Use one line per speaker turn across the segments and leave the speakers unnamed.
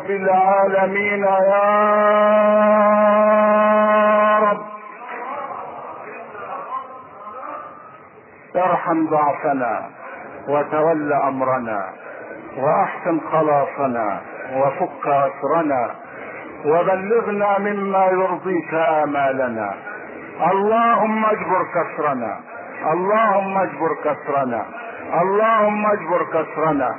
رب العالمين يا رب. ارحم ضعفنا وتول امرنا واحسن خلاصنا وفك اسرنا وبلغنا مما يرضيك امالنا. اللهم اجبر كسرنا، اللهم اجبر كسرنا، اللهم اجبر كسرنا.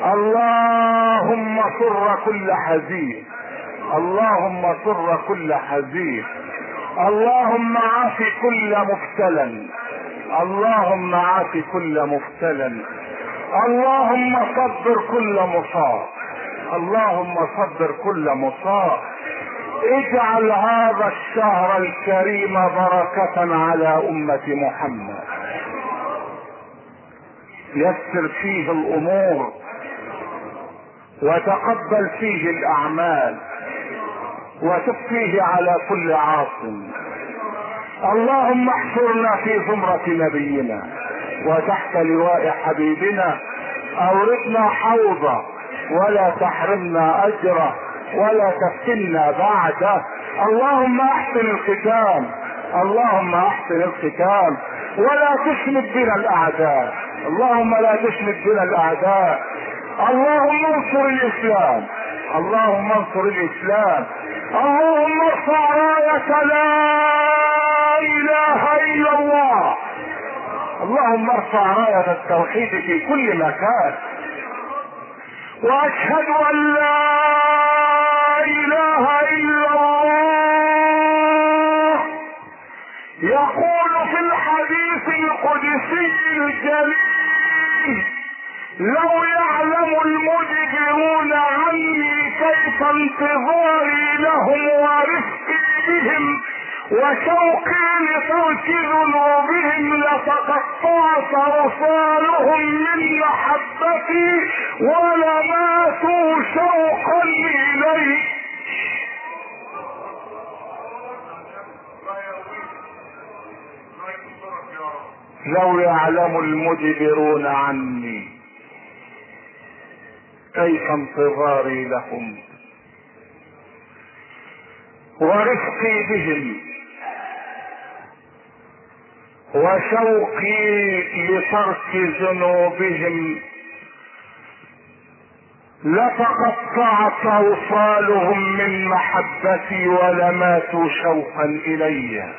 اللهم سر كل حزين، اللهم سر كل حزين. اللهم عاف كل مبتلى، اللهم عاف كل مبتلى. اللهم صبر كل مصاب، اللهم صبر كل مصاب. اجعل هذا الشهر الكريم بركة على أمة محمد. يسر فيه الأمور وتقبل فيه الأعمال وتب فيه على كل عاصم. اللهم احشرنا في زمرة نبينا وتحت لواء حبيبنا. اوردنا حوضه ولا تحرمنا اجره ولا تفتنا بعده. اللهم احسن الختام، اللهم احسن الختام ولا تشمت بنا الاعداء، اللهم لا تشمت بنا الاعداء. اللهم انصر الاسلام، اللهم انصر الاسلام. اللهم ارفع راية لا اله الا الله، اللهم ارفع راية التوحيد في كل مكان. واشهد ان لا اله الا الله. يقول في الحديث القدسي الجليل: لو يعلم المجرمون عني كيف انتظاري لهم ورفقي بهم وشوقي لترك ذنوبهم لتقطعت رسالهم من محبتي ولماتوا شوقا الي. لو يعلم المجبرون عني كيف انتظاري لهم ورفقي بهم وشوقي لترك ذنوبهم لتقطعت اوصالهم من محبتي ولماتوا شوقا الي.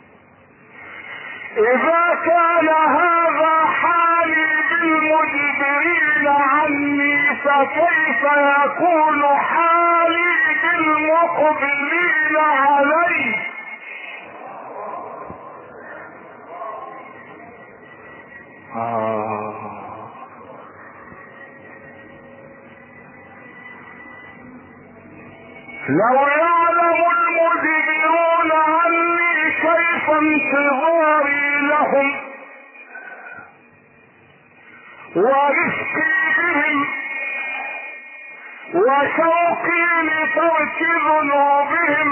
اذا كان هذا حالي بالمجبرين عني فكيف يكون حالي بالمقبلين علي؟ لو يعلم المجبرون عني كيف انتظاري لهم ورفقي بهم وشوقي لترك ذنوبهم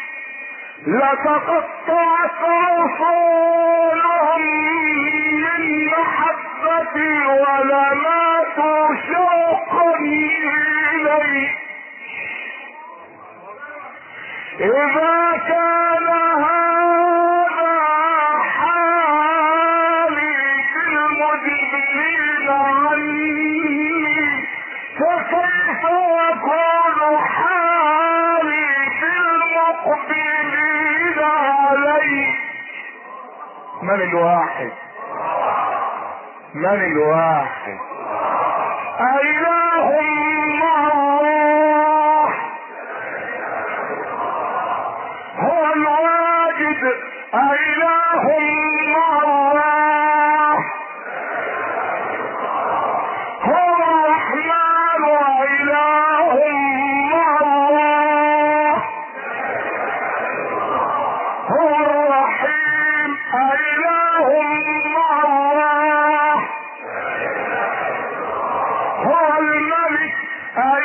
لتقطعت اوصالهم من محبتي ولماتوا شوقا الي. إذا كان هذا حالي بالمجبرين عني فكيف يكون حالي بالمقبلين علي؟ من الواحد؟ من الواحد؟ أإله مع الله هو الواجد؟ أإله مع الله هو الرحمن؟ وإله مع الله هو الرحيم؟ أإله مع الله هو الملك؟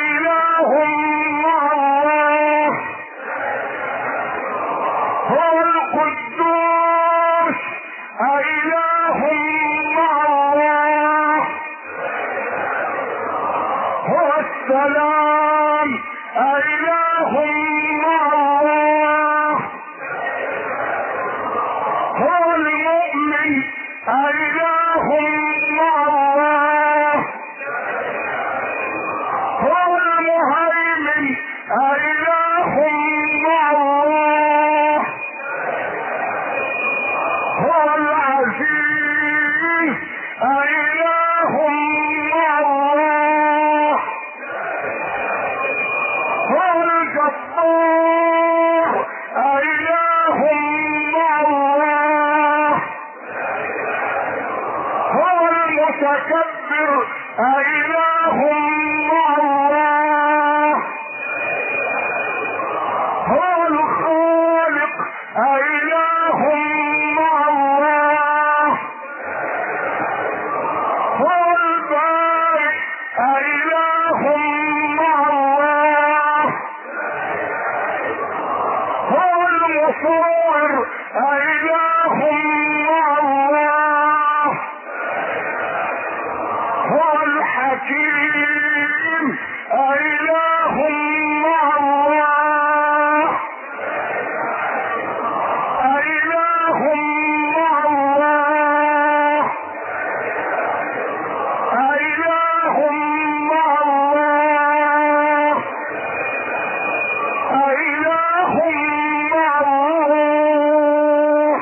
الغفور أإله مع الله؟ هو المتكبر أإله مع الله؟ هو الخالق أإله مع الله؟ هو البارئ أإله مع الله؟ هو المصور أإله مع الله؟ هو الحكيم أإله مع الله؟ أإله مع الله؟ أإله مع الله؟ أإله مع الله؟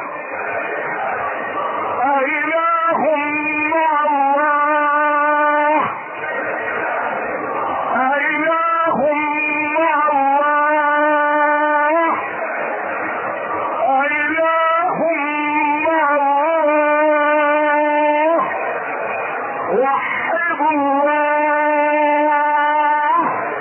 أإله مع الله؟ أإله مع الله؟ أإله مع الله؟ وحدوا الله.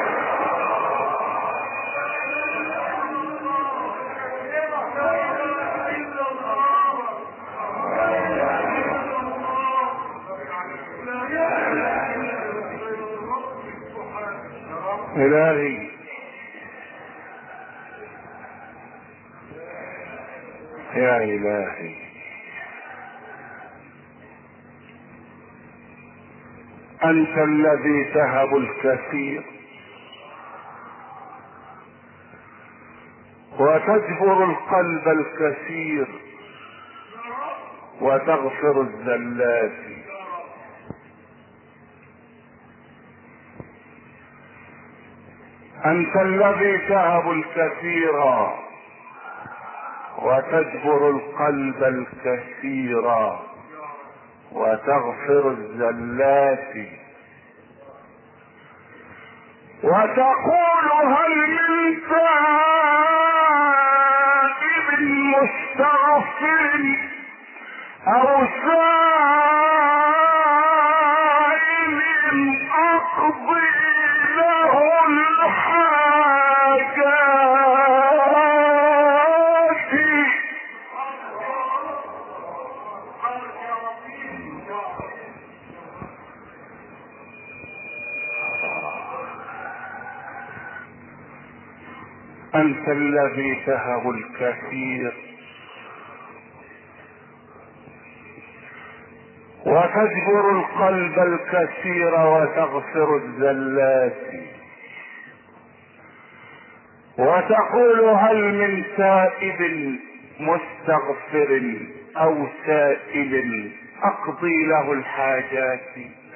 إلهي يا إلهي، أنت الذي تهب الكثير وتجبر القلب الكثير وتغفر الزلات. أنت الذي تهب الكثير وتجبر القلب الكثير وتغفر الزلات.
وتقول هل من تائب مستغفر أو سائل أقضي له الحاجات.
أنت الذي تهب الكثير وتجبر القلب الكثير وتغفر الزلات. وتقول هل من تائب مستغفر أو سائل أقضي له الحاجات.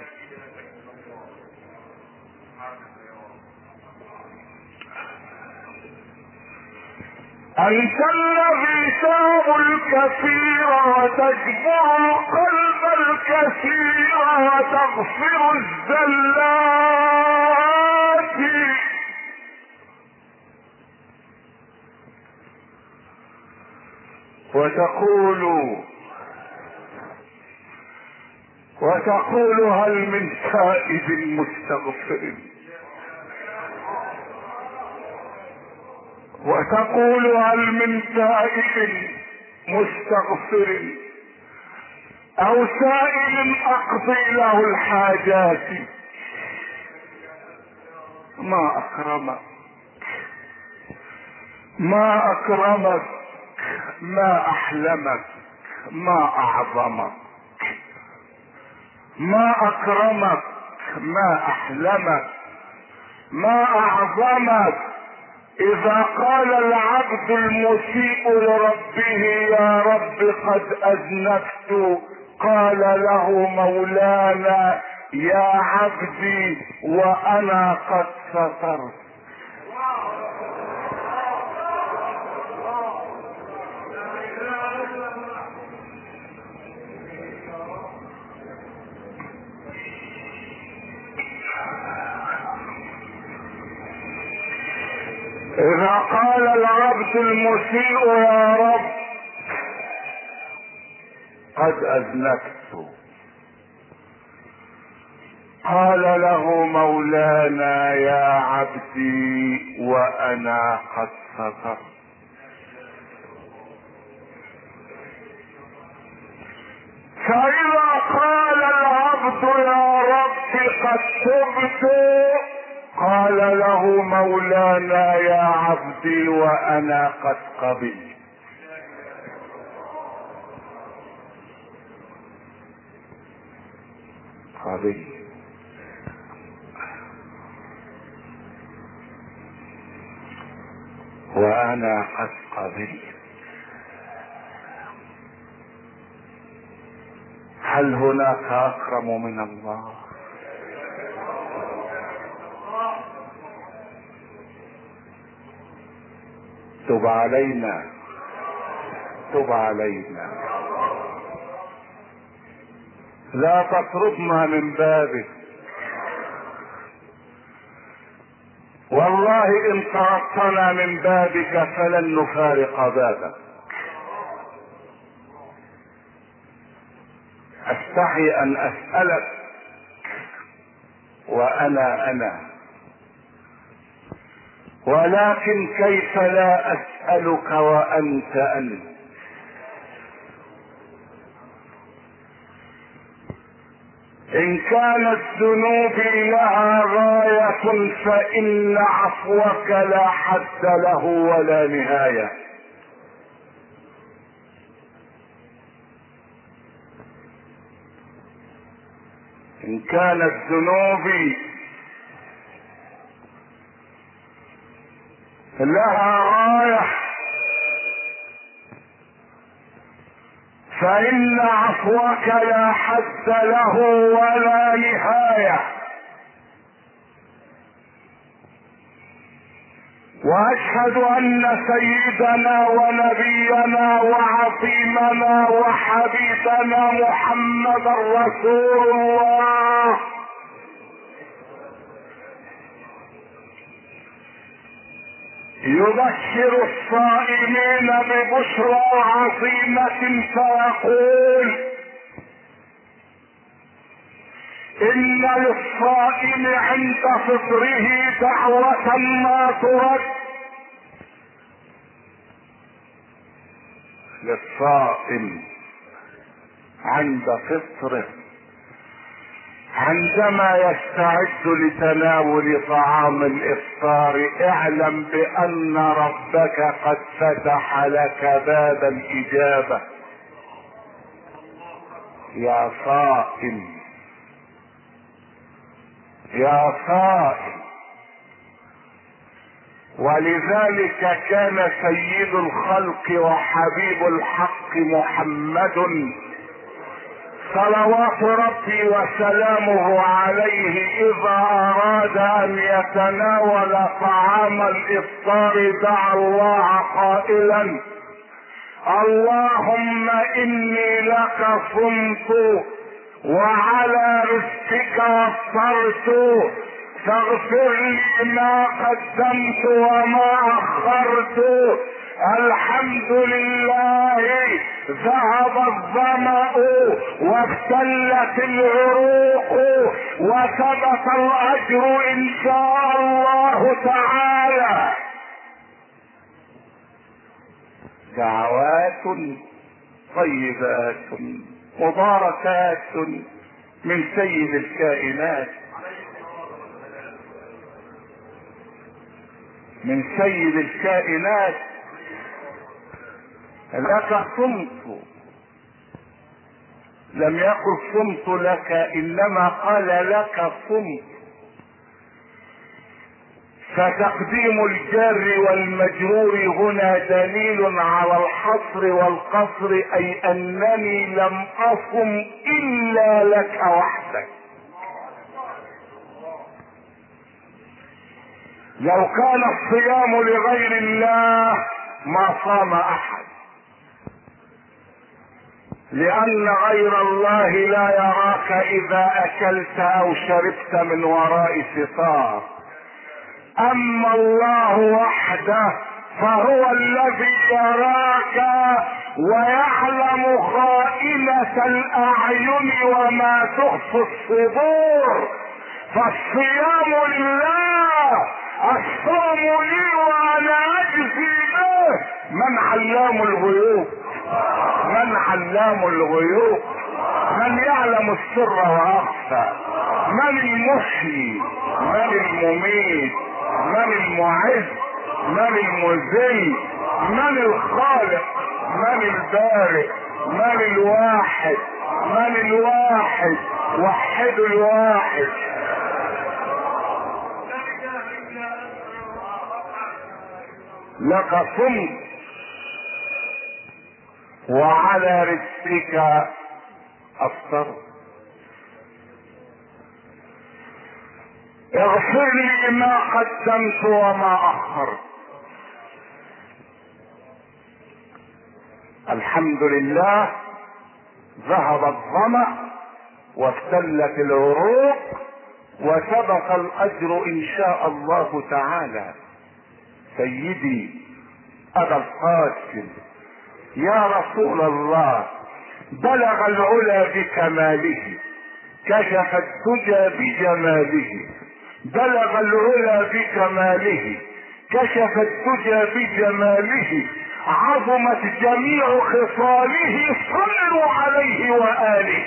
أنت الذي تهب الكثير وتجبر القلب الكثير وتغفر الزلات.
وتقول هل من تائب مستغفر. وتقول هل من تائب مستغفر أو سائل أقضي له الحاجات. ما أكرمك، ما أكرمك، ما أحلمك، ما أعظمك. ما أكرمك، ما أحلمك، ما أعظمك. إذا قال العبد المسيء لربه يا رب قد أذنبت، قال له مولانا يا عبدي وأنا قد سترت. اذا قال العبد المسيء يا رب قد اذنبت، قال له مولانا يا عبدي وانا قد سترت. فإذا قال العبد يا رب قد تبت، قال له مولانا يا عبدي وانا قد قبلت. قبلت وانا قد قبلت. هل هناك اكرم من الله؟ تب علينا، تب علينا، لا تطردنا من بابك. والله ان طردتنا من بابك فلن نفارق بابك. استحي ان اسألك وانا ولكن كيف لا اسألك وانت انت؟ ان كانت ذنوبي لها غاية فان عفوك لا حد له ولا نهاية. ان كانت ذنوبي لها غاية فإن عفوك لا حد له ولا نهاية. واشهد ان سيدنا ونبينا وعظيمنا وحبيبنا محمدا رسول الله يبشر الصائمين ببشرى عظيمة فيقول ان للصائم عند فطره دعوة ما ترد. للصائم عند فطره عندما يستعد لتناول طعام الافطار اعلم بان ربك قد فتح لك باب الاجابة. يا صائم يا صائم. ولذلك كان سيد الخلق وحبيب الحق محمد صلوات ربي وسلامه عليه اذا اراد ان يتناول طعام الافطار دعا الله قائلا اللهم اني لك صمت وعلى رزقك افطرت فاغفر لي ما قدمت وما اخرت. الحمد لله ذهب الظمأ وابتلت العروق وثبت الاجر ان شاء الله تعالى. دعوات طيبات مباركات من سيد الكائنات، من سيد الكائنات. لك صمت، لم يقل صمت لك انما قال لك صمت. فتقديم الجار والمجرور هنا دليل على الحصر والقصر اي انني لم اصم الا لك وحدك. لو كان الصيام لغير الله ما صام احد، لان غير الله لا يراك اذا اكلت او شربت من وراء ستار. اما الله وحده فهو الذي يراك ويعلم خائنة الاعين وما تخفي الصدور. فالصيام لله، الصوم لي وانا اجزي به. من علام الغيوب؟ من علام الغيوب؟ من يعلم السر واخفى؟ من المحيي؟ من المميت؟ من المعز؟ من المذل؟ من الخالق؟ من البارئ؟ من الواحد؟ من الواحد؟ وحد الواحد. لك صمت وعلى رزقك افطر. اغفر لي ما قدمت وما اخرت. الحمد لله ذهب الظمأ وابتلت العروق وسبق الاجر ان شاء الله تعالى. سيدي ابا القاسم يا رسول الله، بلغ العلا بكماله، كشف الدجى بجماله. بلغ العلا بكماله، كشف الدجى بجماله، عظمت جميع خصاله، صلوا عليه وآله.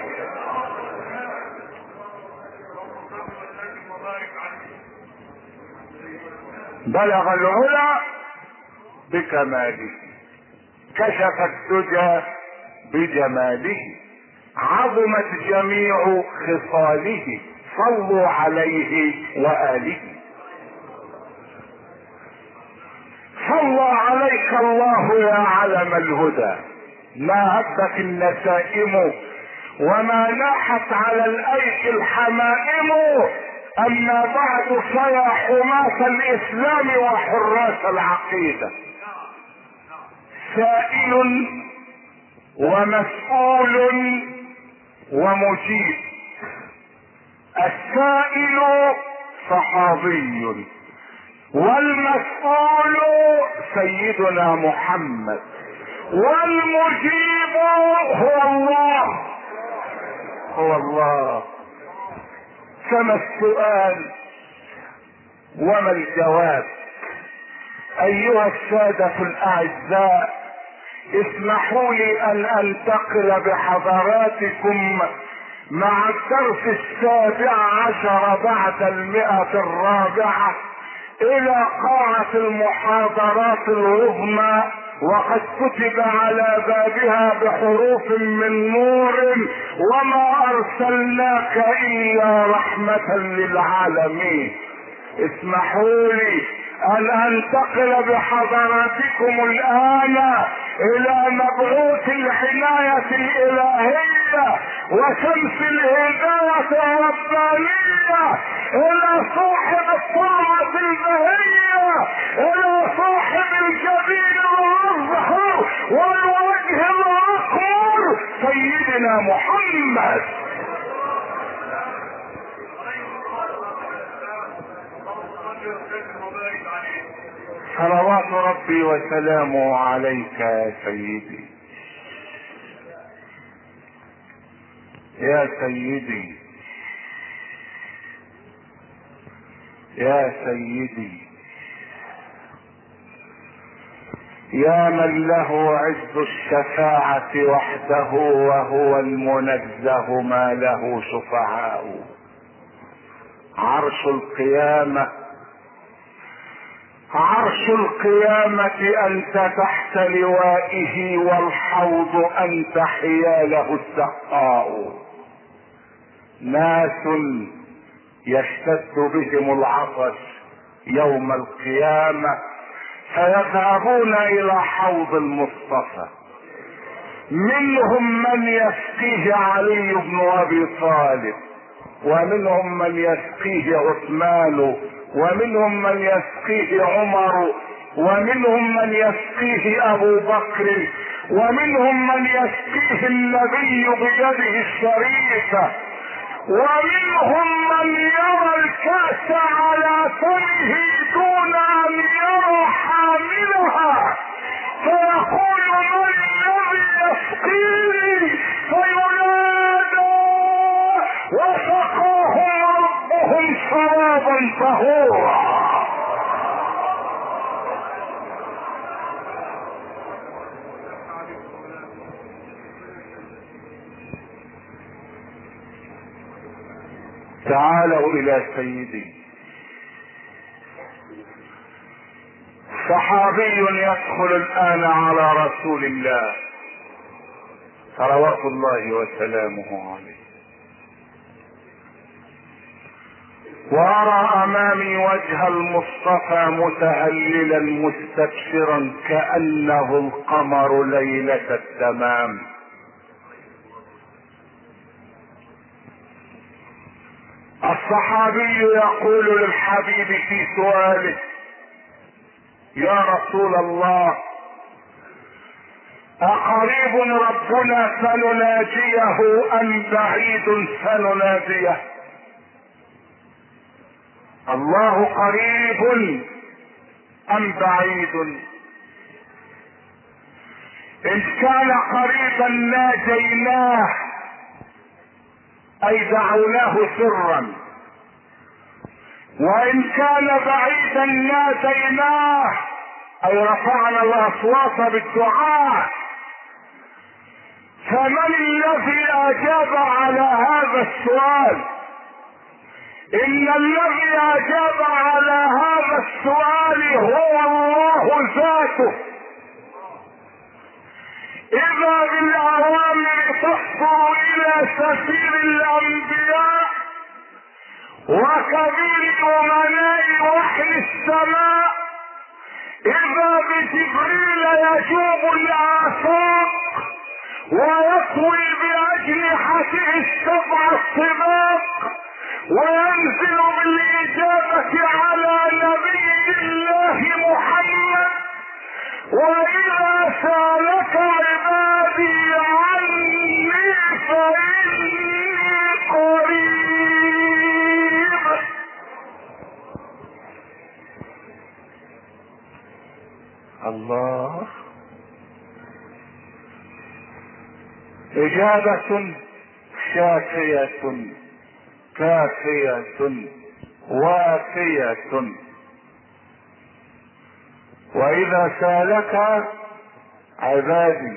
بلغ العلا بكماله، كشف الدجى بجماله، عظمت جميع خصاله، صلوا عليه وآله. صلى عليك الله يا علم الهدى، ما هبت النسائم وما ناحت على الايك الحمائم. اما بعد فيا حماة الاسلام وحراس العقيدة، سائل ومسؤول ومجيب. السائل صحابي والمسؤول سيدنا محمد والمجيب هو الله. هو الله. فما السؤال وما الجواب؟ ايها السادة الاعزاء، اسمحوا لي ان انتقل بحضراتكم مع الدرس 17 بعد 100 الى قاعة المحاضرات العظمى، وقد كتب على بابها بحروف من نور: وما ارسلناك الا رحمة للعالمين. اسمحوا لي ان انتقل بحضراتكم الان الى مبعوث العناية الالهية وشمس الهداية الربانية، الى صاحب الطاعة البهية، الى صاحب الجبين الرزق والوجه الاكبر، سيدنا محمد. صلوات ربي وسلامه عليك يا سيدي. يا سيدي يا سيدي، يا من له عز الشفاعة وحده وهو المنزه ما له شفعاء. عرش القيامة، عرش القيامة أنت تحت لوائه، والحوض أنت حياله السقاء. ناس يشتد بهم العطش يوم القيامة فيذهبون إلى حوض المصطفى، منهم من يسقيه علي بن أبي طالب، ومنهم من يسقيه عثمان، ومنهم من يسقيه عمر، ومنهم من يسقيه ابو بكر، ومنهم من يسقيه النبي بيده الشريفة،
ومنهم من يرى الكأس على فمه دون ان يرى حاملها، فيقول من الذي يسقيني، فينادى وسقاهم ربهم شرابا طهورا.
تعالوا الى سيدي. صحابي يدخل الان على رسول الله صلوات الله وسلامه عليه، وارى امامي وجه المصطفى متهللا مستبشرا كانه القمر ليله التمام. الصحابي يقول للحبيب في سؤاله: يا رسول الله، أقريب ربنا فنناجيه أم بعيد فنناديه؟ الله قريب أم بعيد؟ إن كان قريبا ناجيناه أي دعوناه سرا، وإن كان بعيدا ناديناه أي رفعنا الأصوات بالدعاء. فمن الذي أجاب على هذا السؤال؟ إن الذي أجاب على هذا السؤال هو الله ذاته. إذا بالأوامر تصدر إلى سفير الأنبياء وكبير أمناء وحي السماء، إذا بجبريل يجوب الآفاق ويطوي بأجنحته السبع الطباق وينزل بالإجابة على نبي الله محمد. وإذا سألك عبادي عني فإني قريب. الله. إجابة شافية كافية وافية. وإذا سالك عبادي،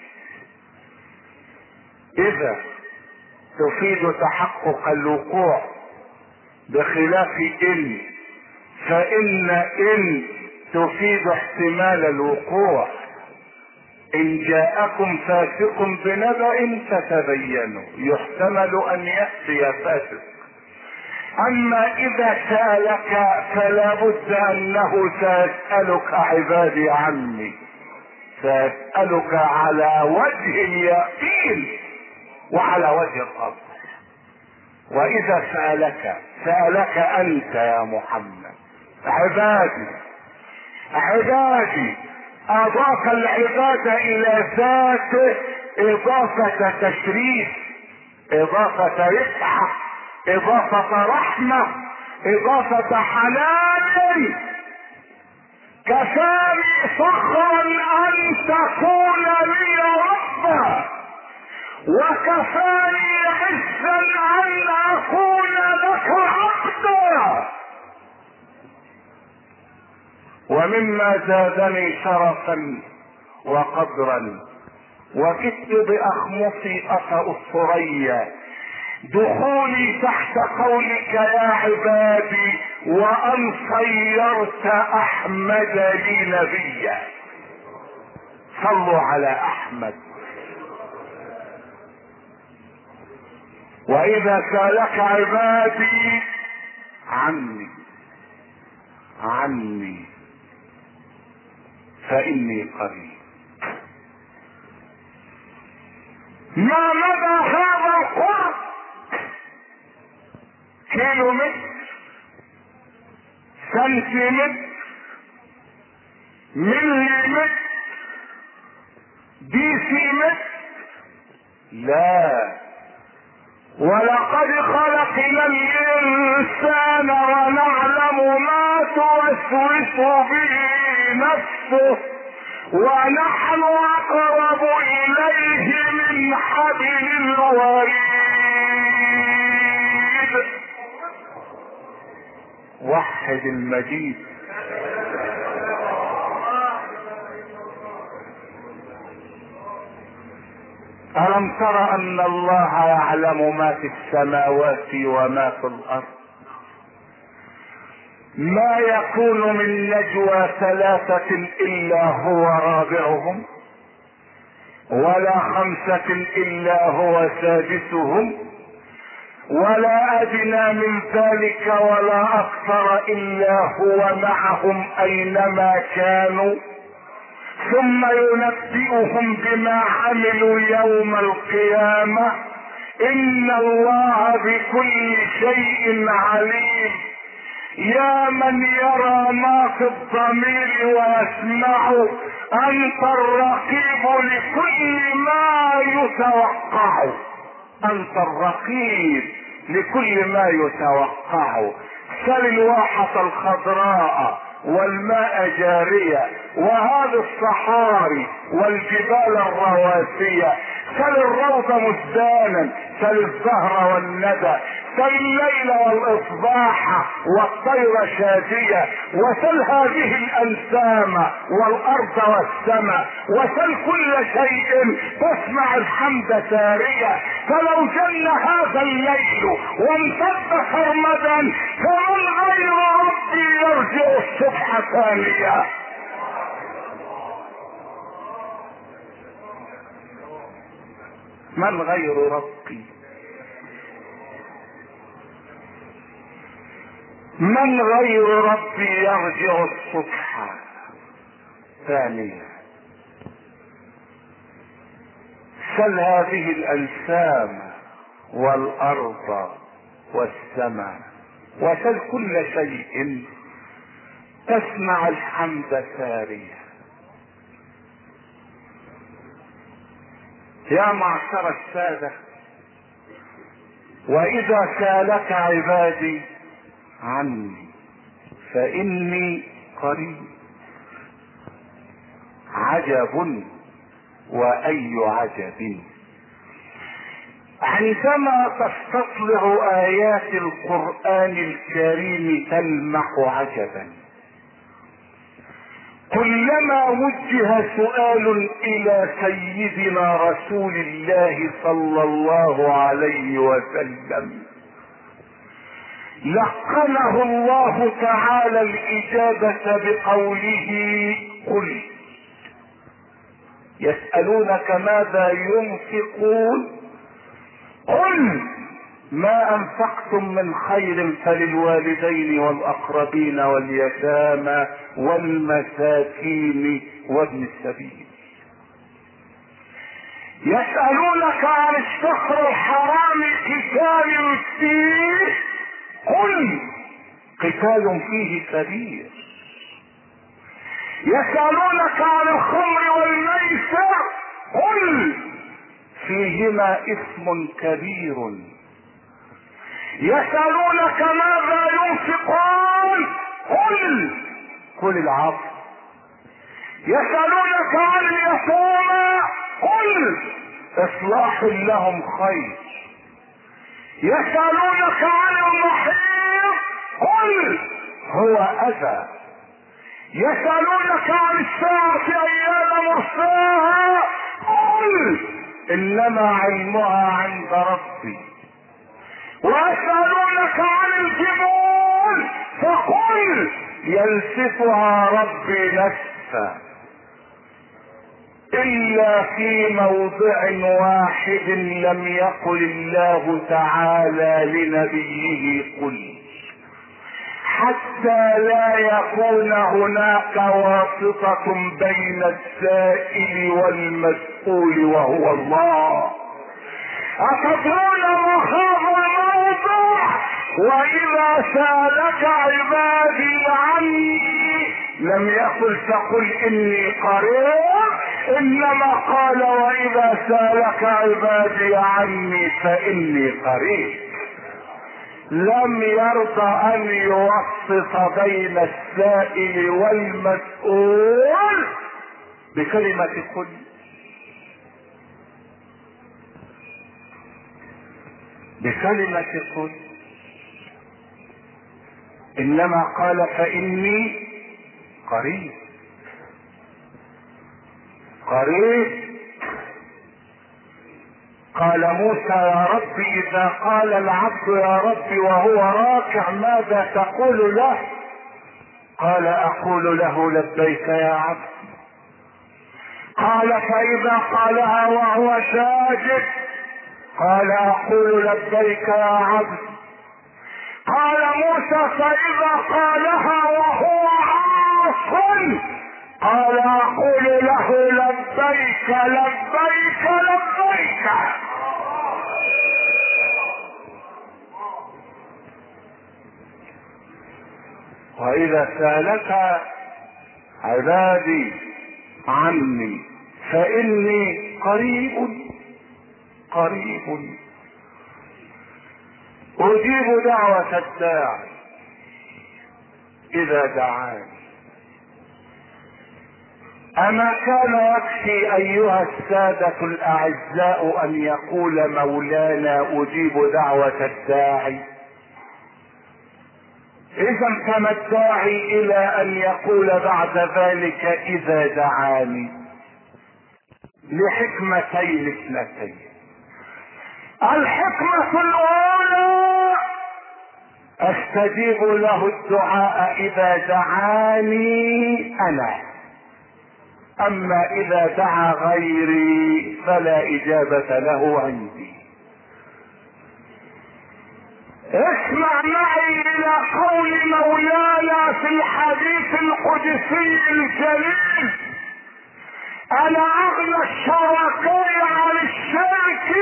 إذا تفيد تحقق الوقوع بخلاف إن، فإن إن تفيد احتمال الوقوع. إن جاءكم فاسق بنبأ فتبينوا، يحتمل أن يأتي فاسق. أما إذا سألك فلا بد أنه سيسألك عبادي عني، سيسألك على وجه اليقين وعلى وجه الأرض. وإذا سألك أنت يا محمد عبادي، عبادي أضاف العبادة إلى ذاته إضافة تشريف، إضافة رفعة، إضافة رحمة، إضافة حنان. كفاني فخرا أن تكون لي ربا، وكفاني عزا أن أكون لك عبدا. ومما زادني شرفا وقدرا وكدت بأخمصي أطأ الثريا دخولي تحت قولك يا عبادي، وأن صيرت أحمد لي نبيا. صلوا على أحمد. وإذا سألك عبادي عني فإني قريب. ما مدى هذا القرب؟ كيلو متر، سنتيمتر، ملي متر، ديسي متر؟ لا، ولقد خلقنا الانسان ونعلم ما توسوس به نفسه ونحن اقرب اليه من حبل الوريد. وحد المجيد. ألم تر أن الله يعلم ما في السماوات وما في الأرض؟ ما يكون من نجوى ثلاثة إلا هو رابعهم ولا خمسة إلا هو سادسهم ولا أدنى من ذلك ولا أكثر إلا هو معهم أينما كانوا ثم ينبئهم بما عملوا يوم القيامة إن الله بكل شيء عليم. يا من يرى ما في الضمير ويسمع، أنت الرقيب لكل ما يتوقع، أنت الرقيب لكل ما يتوقع. سل الواحة الخضراء والماء جارية وهذه الصحاري والجبال الرواسية، سل الروض مزدانا، سل الزهر والندى، سل الليل والاصباح والطير شادية، وسل هذه الانسام والارض والسماء، وسل كل شيء تسمع الحمد سارية. فلو جل هذا الليل وامتد سرمدا فمن غير ربي يرجع الصبح ثانية. من غير ربي؟ من غير ربي يرجع الصبح ثانية؟ سل هذه الأجسام والأرض والسماء، وسل كل شيء تسمع الحمد سارية. يا معشر السادة، وإذا سالك عبادي عني فإني قريب. عجب وأي عجب. عندما تستطلع آيات القرآن الكريم تلمح عجبا. كلما وجه سؤال إلى سيدنا رسول الله صلى الله عليه وسلم لقنه الله تعالى الإجابة بقوله: قل. يسألونك ماذا ينفقون قل ما أنفقتم من خير فللوالدين والأقربين واليتامى والمساكين وابن السبيل. يسألونك عن الشهر الحرام قتال فيه قل قتال فيه كبير. يسألونك عن الخمر والميسر قل فيهما إثم كبير. يسألونك ماذا ينفقون قل العفو. يسألونك عن اليتامى قل إصلاح لهم خير. يسألونك عن المحيط قل هو أذى. يسألونك عن الساعة أيان مرساها قل إنما علمها عند ربي. ويسألونك عن الجبال فقل ينسفها ربي نسفا. إلا في موضع واحد لم يقل الله تعالى لنبيه قل، حتى لا يكون هناك واسطة بين السائل والمسؤول وهو الله. أتدرون مخاف الموضع؟ وإذا سألك عبادي عني لم يقل فقل إني قريب، انما قال واذا سالك عبادي عني فاني قريب. لم يرضى ان يوسط بين السائل والمسؤول بكلمة قل. بكلمة قل، انما قال فاني قريب. قريب. قال موسى يا رب اذا قال العبد يا رب وهو راكع ماذا تقول له؟ قال اقول له لبيك يا عبد. قال فاذا قالها وهو ساجد؟ قال اقول لبيك يا عبد. قال موسى فاذا قالها وهو عاص؟ قال اقول له لبيك لبيك لبيك. واذا سالك عبادي عني فاني قريب قريب اجيب دعوة الداعي اذا دعاني. اما كان يكفي ايها السادة الاعزاء ان يقول مولانا اجيب دعوة الداعي؟ اذا كما الداعي الى ان يقول بعد ذلك اذا دعاني لحكمتين اثنتين. الحكمة الاولى استجيب له الدعاء اذا دعاني انا، اما اذا دعا غيري فلا اجابة له عندي. اسمع معي الى قول مولانا في الحديث القدسي الجليل: انا اغنى الشركاء عن الشرك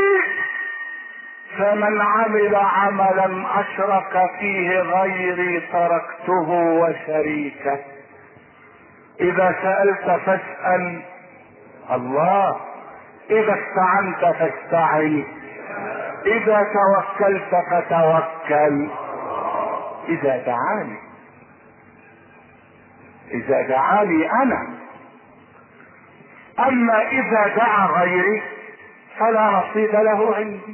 فمن عمل عملا اشرك فيه غيري تركته وشريكه. اذا سألت فاسأل الله، اذا استعنت فاستعن، اذا توكلت فتوكل. اذا دعاني، اذا دعاني انا. اما اذا دعا غيري فلا نصيب له عندي.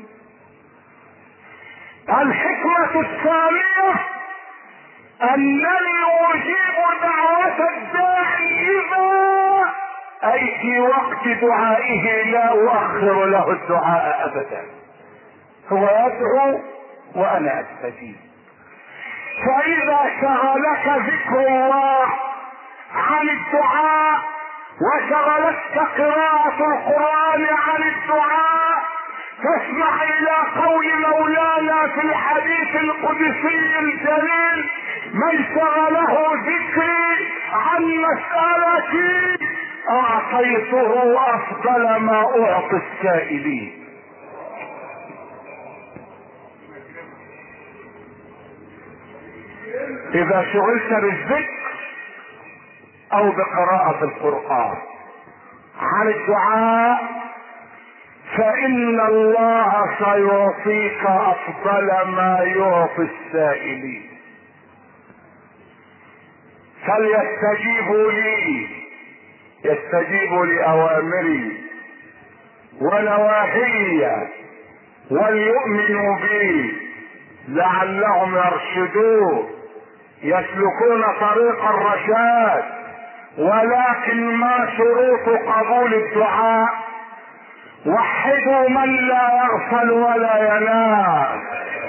الحكمة الثانية انني اجيب دعوة الداعي اذا اي في وقت دعائه، لا اؤخر له الدعاء ابدا. هو يدعو وانا استجيب. فاذا شغلك ذكر الله عن الدعاء وشغلتك قراءة القرآن عن الدعاء فاسمع الى قول مولانا في الحديث القدسي الجليل: من شغله ذكري عن مسألتي اعطيته افضل ما اعطي السائلين. اذا شغلت بالذكر او بقراءة القرآن عن الدعاء فان الله سيعطيك افضل ما يعطي السائلين. فليستجيبوا لي، يستجيبوا لاوامري ونواهي وليؤمنوا بي لعلهم يرشدون يسلكون طريق الرشاد. ولكن ما شروط قبول الدعاء؟ وحدوا من لا يغفل ولا ينام.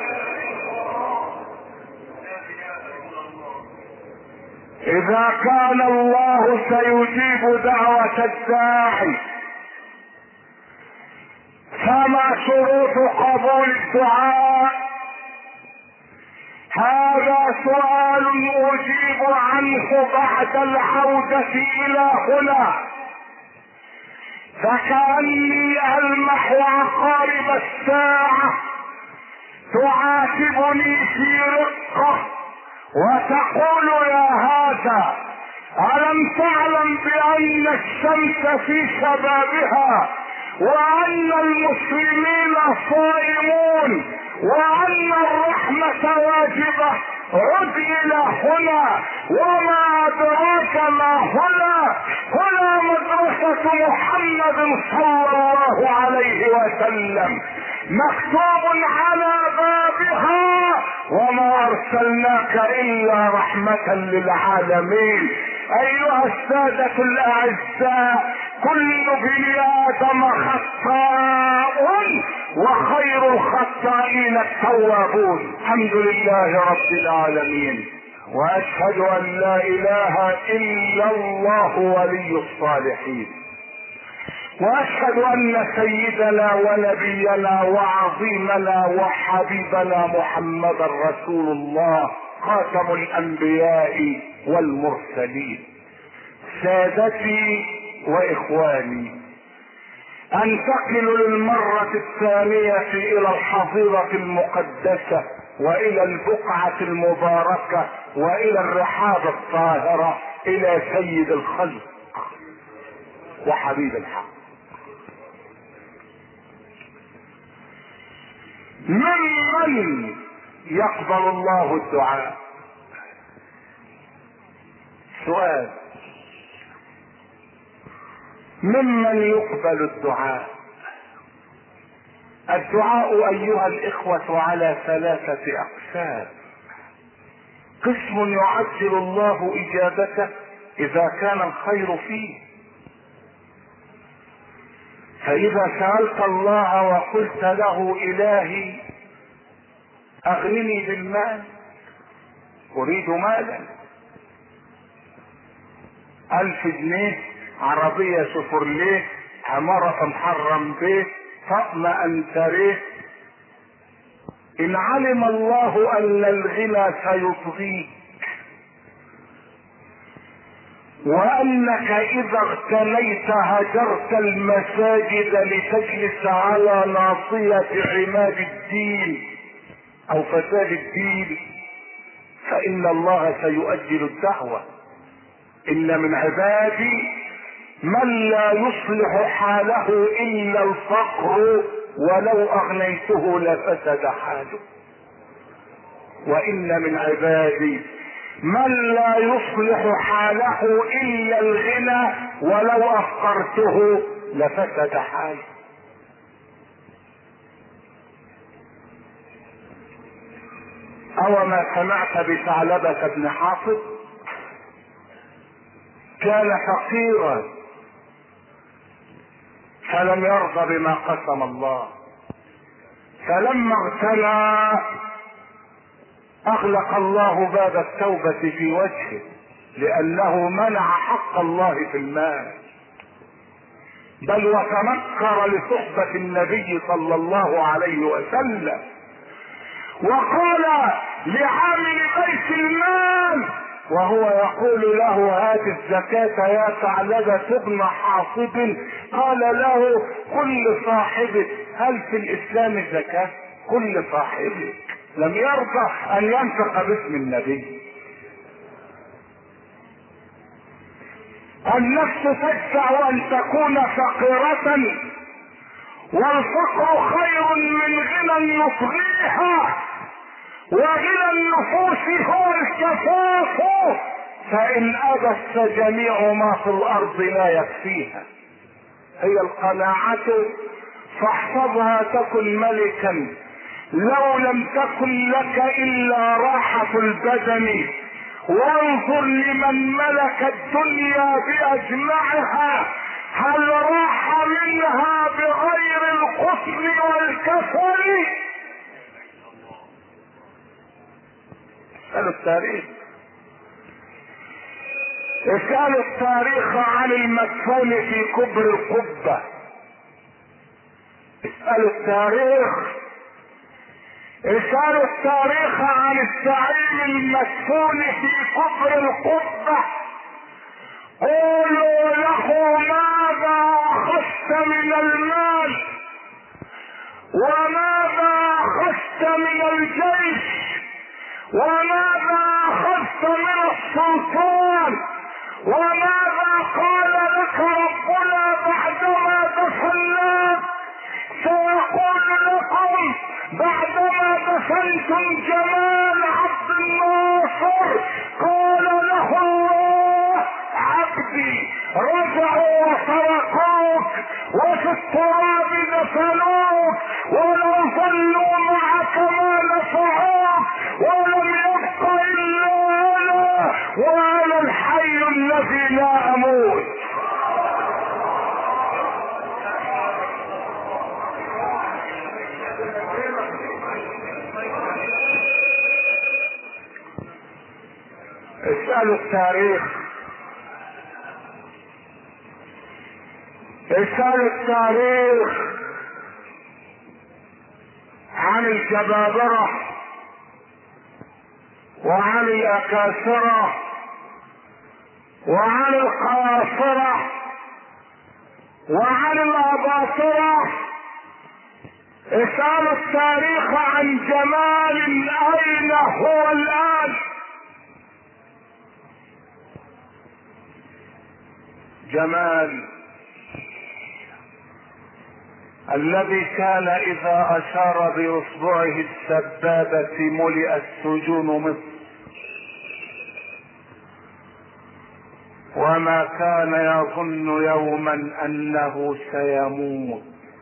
اذا كان الله سيجيب دعوة الداعي فما شروط قبول الدعاء؟ هذا سؤال اجيب عنه بعد العودة الى هنا، فكأني ألمح عقارب الساعة تعاتبني في رقة وتقول: يا هذا ألم تعلم بأن الشمس في شبابها، وأن المسلمين صائمون، وأن الرحمة واجبة؟ عد إلى هنا، وما أدراك ما هنا؟ هنا مدرسة محمد صلى الله عليه وسلم، مكتوب على بابها: وما أرسلناك إلا رحمة للعالمين. أيها السادة الأعزاء، كل ابن آدم خطاء وخير الخطائين التوابون. الحمد لله رب العالمين، وأشهد أن لا إله إلا الله ولي الصالحين، وأشهد أن سيدنا ونبينا وعظيمنا وحبيبنا محمد رسول الله، خاتم الأنبياء والمرسلين. سادتي وإخواني، أنتقل للمرة الثانية إلى الحظيرة المقدسة، وإلى البقعة المباركة، وإلى الرحاب الطاهرة، إلى سيد الخلق وحبيب الحق. ممن يقبل الله الدعاء؟ سؤال: ممن يقبل الدعاء؟ الدعاء ايها الاخوة على ثلاثة اقسام. قسم يعجل الله اجابته اذا كان الخير فيه، فاذا سألت الله وقلت له: الهي اغنني بالمال، اريد مالا، 1000 جنيه، عربية شفرليه، عمارة محرم بيه، طقم انتريه، ان علم الله ان الغنى سيطغيك، وانك اذا اغتنيت هجرت المساجد لتجلس على ناصية عماد الدين او فساد الدين، فان الله سيؤجل الدعوة. ان من عبادي من لا يصلح حاله الا الفقر، ولو اغنيته لفسد حاله. وان من عبادي من لا يصلح حاله الا الغنى، ولو افقرته لفسد حاله. اوما سمعت بثعلبة بن حاطب؟ كان فقيرا فلم يرضى بما قسم الله، فلما اغتنى اغلق الله باب التوبة في وجهه، لانه منع حق الله في المال، بل وتنكر لصحبة النبي صلى الله عليه وسلم، وقال لعامل بيت المال وهو يقول له: هات الزكاة يا ثعلبة بن حاطب، قال له: كل صاحبك، هل في الاسلام زكاة؟ كل صاحبك. لم يرضى ان ينفق باسم النبي. النفس تدفع ان تكون فقيرة، والفقر خير من غنى يطغيها، وغنى النفوس هو الكفاف، فان ابت جميع ما في الارض لا يكفيها. هي القناعة، فاحفظها تكن ملكا، لو لم تكن لك الا راحة البدن، وانظر لمن ملك الدنيا باجمعها، هل راح منها بغير القصر والكسل؟ اسألوا التاريخ، اسألوا التاريخ عن المدفون في كبر القبة، اسألوا التاريخ، اسألوا التاريخ عن الزعيم المدفون في كبر القبة. قولوا له: ماذا اخذت من المال؟ وماذا اخذت من الجيش؟ وماذا اخذت من السلطان؟
وماذا قال لك ربنا بعدما دفناك؟ سيقول لكم بعدما دفنتم جمال عبد الناصر قال له الله عبدي رجعوا وتركوك وفي التراب دفنوك ولم ظلوا معك ما نفعوك ولم يبق الا انا وانا الحي الذي لا اموت.
اسألوا التاريخ، اسألوا التاريخ عن الجبابرة وعن الأكاسرة وعن القاصرة وعن الأباطرة. اسألوا التاريخ عن جمال أين هو الآن. جمال الذي كان اذا اشار باصبعه السبابة ملئ السجون مصر، وما كان يظن يوما انه سيموت.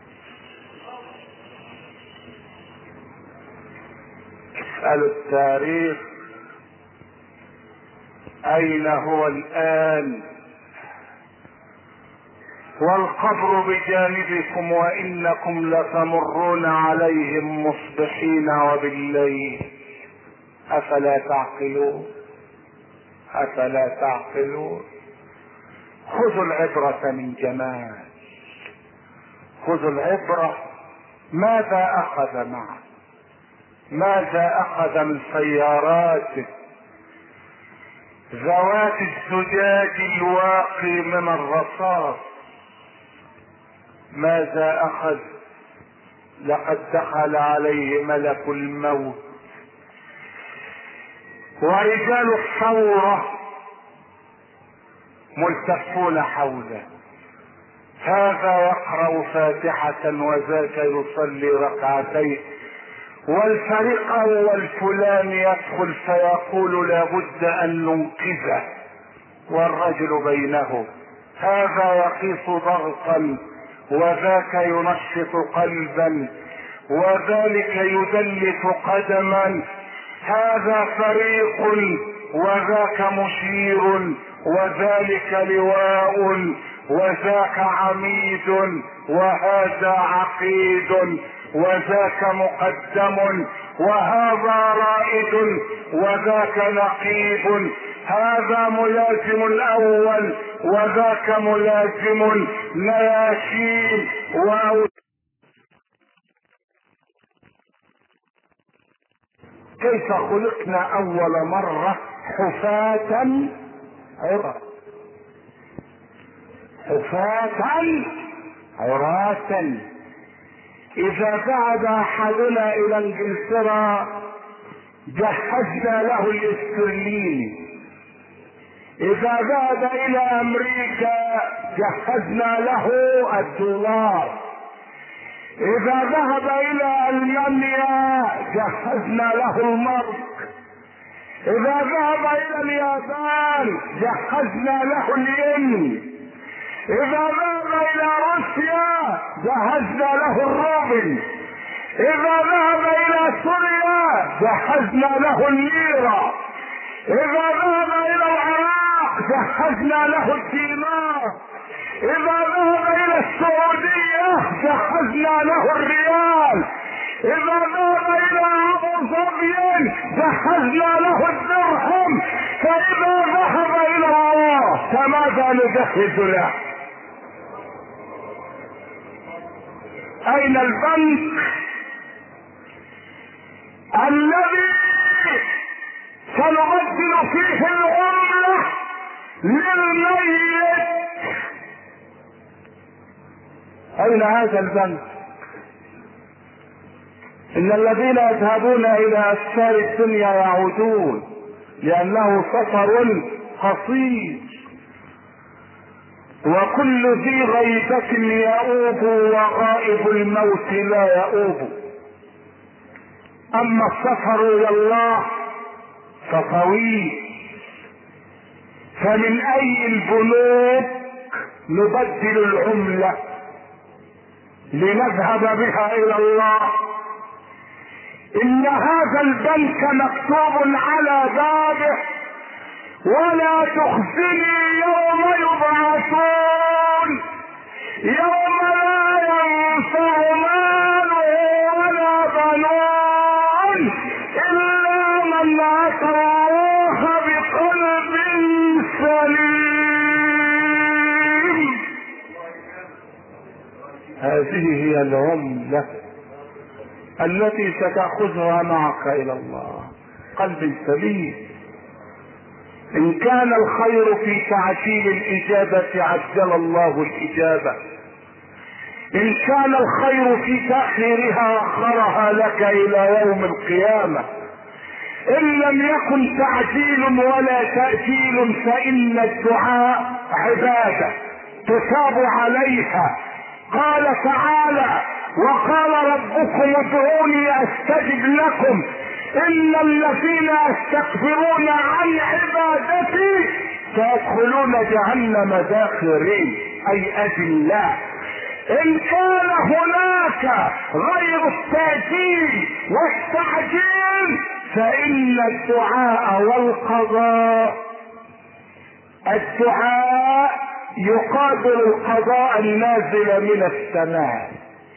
اسألوا التاريخ اين هو الان، والقبر بجانبكم وانكم لتمرون عليهم مصبحين وبالليل. افلا تعقلون؟ افلا تعقلون؟ خذوا العبرة من جمال، خذوا العبرة. ماذا اخذ معه؟ ماذا اخذ من سياراته ذوات الزجاج الواقي من الرصاص؟ ماذا اخذ؟ لقد دخل عليه ملك الموت ورجال الثورة ملتفون حوله، هذا يقرأ فاتحة وذاك يصلي ركعتين، والفريق اول فلان يدخل فيقول لابد ان ننقذه، والرجل بينه، هذا يقيس ضغطا وذاك ينشط قلبا وذلك يدلك قدما، هذا فريق وذاك مشير وذلك لواء وذاك عميد وهذا عقيد وذاك مقدم وهذا رائد وذاك نقيب، هذا ملازم الاول وذاك ملازم نياشين كيف خلقنا اول مرة حفاة عراة، حفاة عراة. اذا ذهب احدنا الى انجلترا جهزنا له الاسترليني، اذا ذهب الى امريكا جهزنا له الدولار، اذا ذهب الى المانيا جهزنا له المارك، اذا ذهب الى اليابان جهزنا له الين، اذا ذهب الى روسيا جهزنا له الروبل، اذا ذهب الى سوريا جهزنا له الليرة، اذا ذهب الى العراق جهزنا له الدينار، اذا ذهب الى السعودية جهزنا له الريال، اذا ذهب الى ابو ظبي جهزنا له الدرهم، فاذا ذهب الى الله فماذا نجهز له؟ اين البنك الذي سنبدل فيه العملة للميت؟ اين هذا البنك؟ ان الذين يذهبون الى اسفار الدنيا يعودون لانه سفر قصير وكل ذي غيبة يؤوب وغائب الموت لا يؤوب. اما السفر الى الله فطويل، فمن اي البنوك نبدل العملة لنذهب بها الى الله؟ ان هذا البنك مكتوب على بابه ولا تخزني يوم يبعثون، يوم لا ينفع مال ولا بنون الا من اتى الله بقلب سليم. هذه هي العملة التي ستأخذها معك الى الله، قلب سليم. ان كان الخير في تعجيل الاجابة عجل الله الاجابة، ان كان الخير في تأخيرها اخرها لك الى يوم القيامة. ان لم يكن تعجيل ولا تأجيل فان الدعاء عبادة تثاب عليها. قال تعالى: وقال ربكم ادعوني استجب لكم ان الذين يستكبرون عن عبادتي سيدخلون جهنم داخرين، اي اذلاء. ان كان هناك غير التأجيل والتعجيل فان الدعاء والقضاء، الدعاء يقابل القضاء النازل من السماء،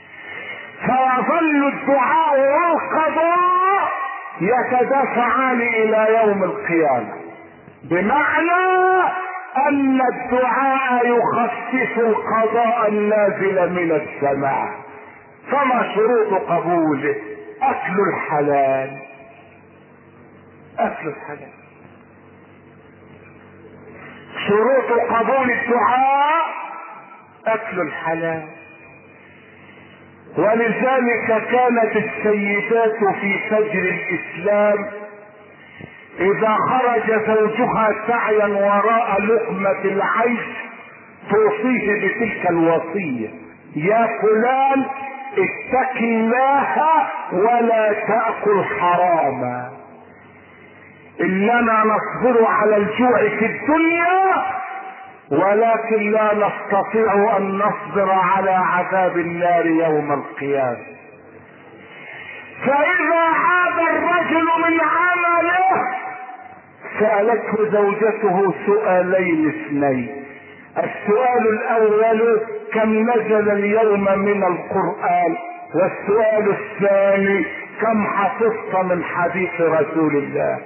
فيظل الدعاء والقضاء يتدافعان الى يوم القيامة، بمعنى ان الدعاء يخفف القضاء النازل من السماء. فما شروط قبوله؟ اكل الحلال، اكل الحلال. شروط قبول الدعاء اكل الحلال. ولذلك كانت السيدات في فجر الاسلام اذا خرج زوجها سعيا وراء لقمة العيش توصيه بتلك الوصية: يا فلان اتق الله ولا تأكل حراما، اننا نصبر على الجوع في الدنيا ولكن لا نستطيع ان نصبر على عذاب النار يوم القيامة. فاذا عاد الرجل من عمله سألته زوجته سؤالين اثنين: السؤال الاول كم نزل اليوم من القرآن، والسؤال الثاني كم حفظت من حديث رسول الله.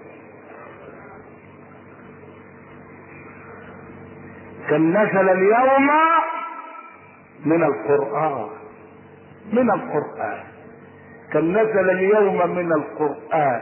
كم نزل اليوم من القرآن، من القرآن، كم نزل اليوم من القرآن.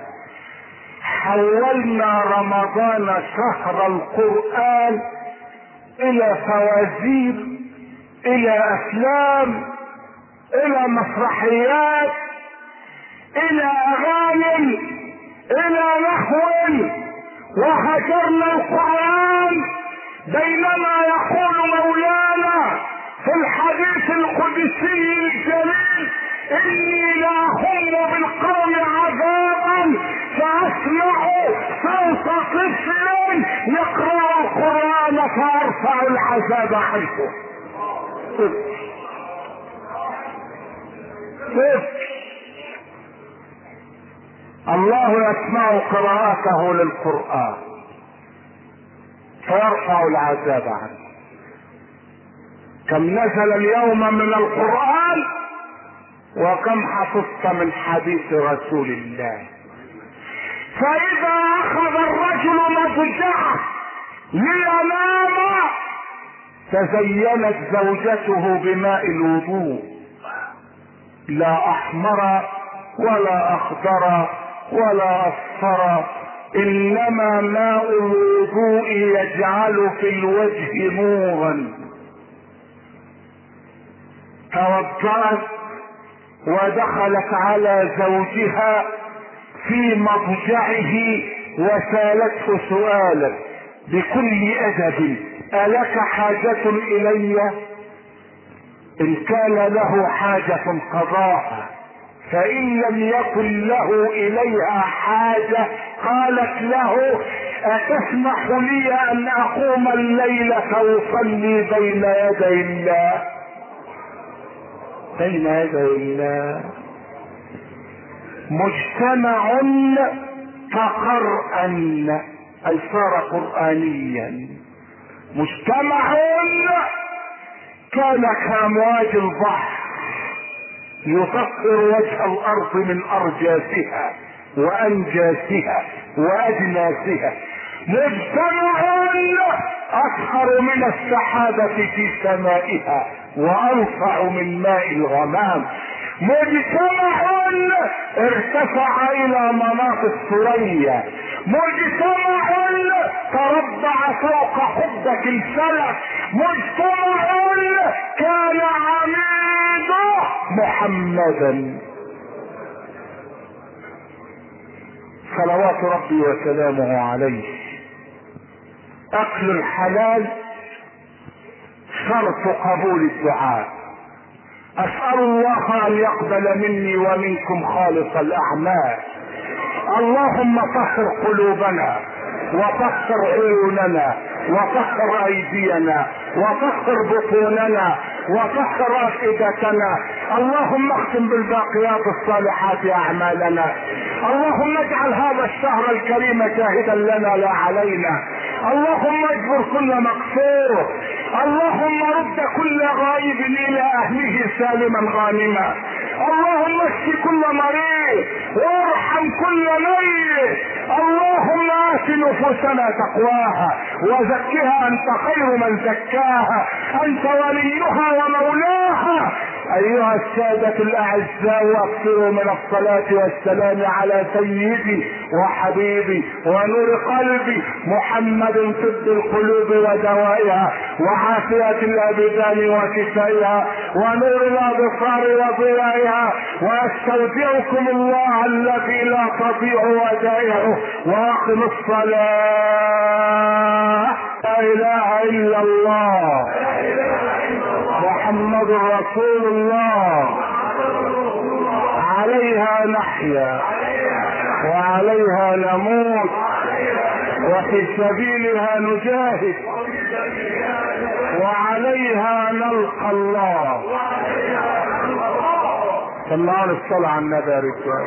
حولنا رمضان شهر القرآن الى فوازير، الى افلام، الى مسرحيات، الى اغاني، الى نحو، وهجرنا القرآن. بينما يقول مولانا في الحديث القدسي الجليل: اني لاهم بالقوم عذابا فاسمع صوت طفل يقرأ القرآن فارفع العذاب عنه. الله يسمع قراءته للقرآن فيرفع العذاب عنه. كم نزل اليوم من القرآن وكم حفظت من حديث رسول الله. فإذا أخذ الرجل مضجعه لينام تزينت زوجته بماء الوضوء، لا أحمر ولا أخضر ولا أصفر، انما ماء الوضوء يجعل في الوجه نورا. توضأت ودخلت على زوجها في مضجعه وسالته سؤالا بكل ادب: ألك حاجة إلي؟ إن كان له حاجة قضاها، فإن لم يكن له إليها حاجة قالت له أتسمح لي أن أقوم الليلة وأصلي بين يدي الله؟ بين يدي الله. مجتمع كقرآن، أي صار قرآنيا. مجتمع كان كأمواج البحر يطهر وجه الأرض من أرجاسها وأنجاسها وأجناسها. مجتمع أصغر من السحابة في سمائها وأوسع من ماء الغمام. مجتمع ارتفع الى مناط الثريا. مجتمع تربع فوق حدة الفلك. مجتمع كان عميده محمدا صلوات ربي وسلامه عليه. اكل الحلال شرط قبول الدعاء. اسأل الله ان يقبل مني ومنكم خالص الاعمال. اللهم طهر قلوبنا وطهر عيوننا وطهر ايدينا وطهر بطوننا وطهر افئدتنا. اللهم اختم بالباقيات الصالحات اعمالنا. اللهم اجعل هذا الشهر الكريم شاهدا لنا لا علينا. اللهم اجبر كل مقصور. اللهم رد كل غائب الى اهله سالما غانما. اللهم اشف كل مريض وارحم كل ميت. اللهم آت نفوسنا تقواها وزكها انت خير من زكاها، انت وليها ومولاها. ايها السادة الاعزاء، واكثروا من الصلاة والسلام على سيدي وحبيبي ونور قلبي محمد، طب القلوب ودوائها وعافية الابدان وشفائها ونور الابصار وضيائها. واستودعكم الله الذي لا تضيع ودائعه. واقم الصلاة. لا اله الا الله محمد رسول الله. عليها نحيا وعليها نموت وفي سبيلها نجاهد وعليها نلقى الله. صلى على الصلاة على النبي يا رجال.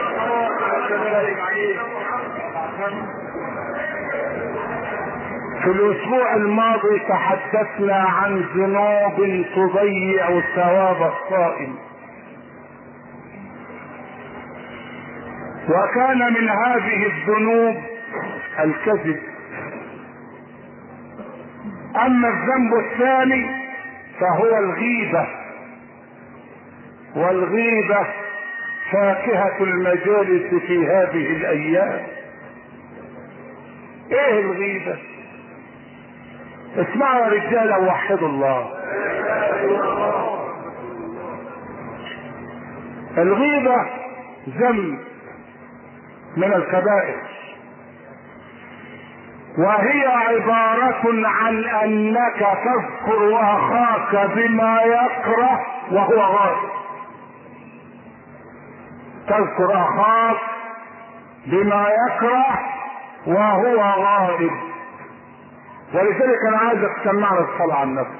في الاسبوع الماضي تحدثنا عن ذنوب تضيع ثواب الصائم، وكان من هذه الذنوب الكذب. اما الذنب الثاني فهو الغيبة، والغيبة فاكهة المجالس في هذه الايام. ايه الغيبة؟ اسمعوا يا رجاله ووحدوا الله. الغيبة ذنب من الكبائر، وهي عبارة عن انك تذكر اخاك بما يكره وهو غائب. تذكر اخاك بما يكره وهو غائب. ولذلك انا عايزك تسمعنا الصلاة على النبي.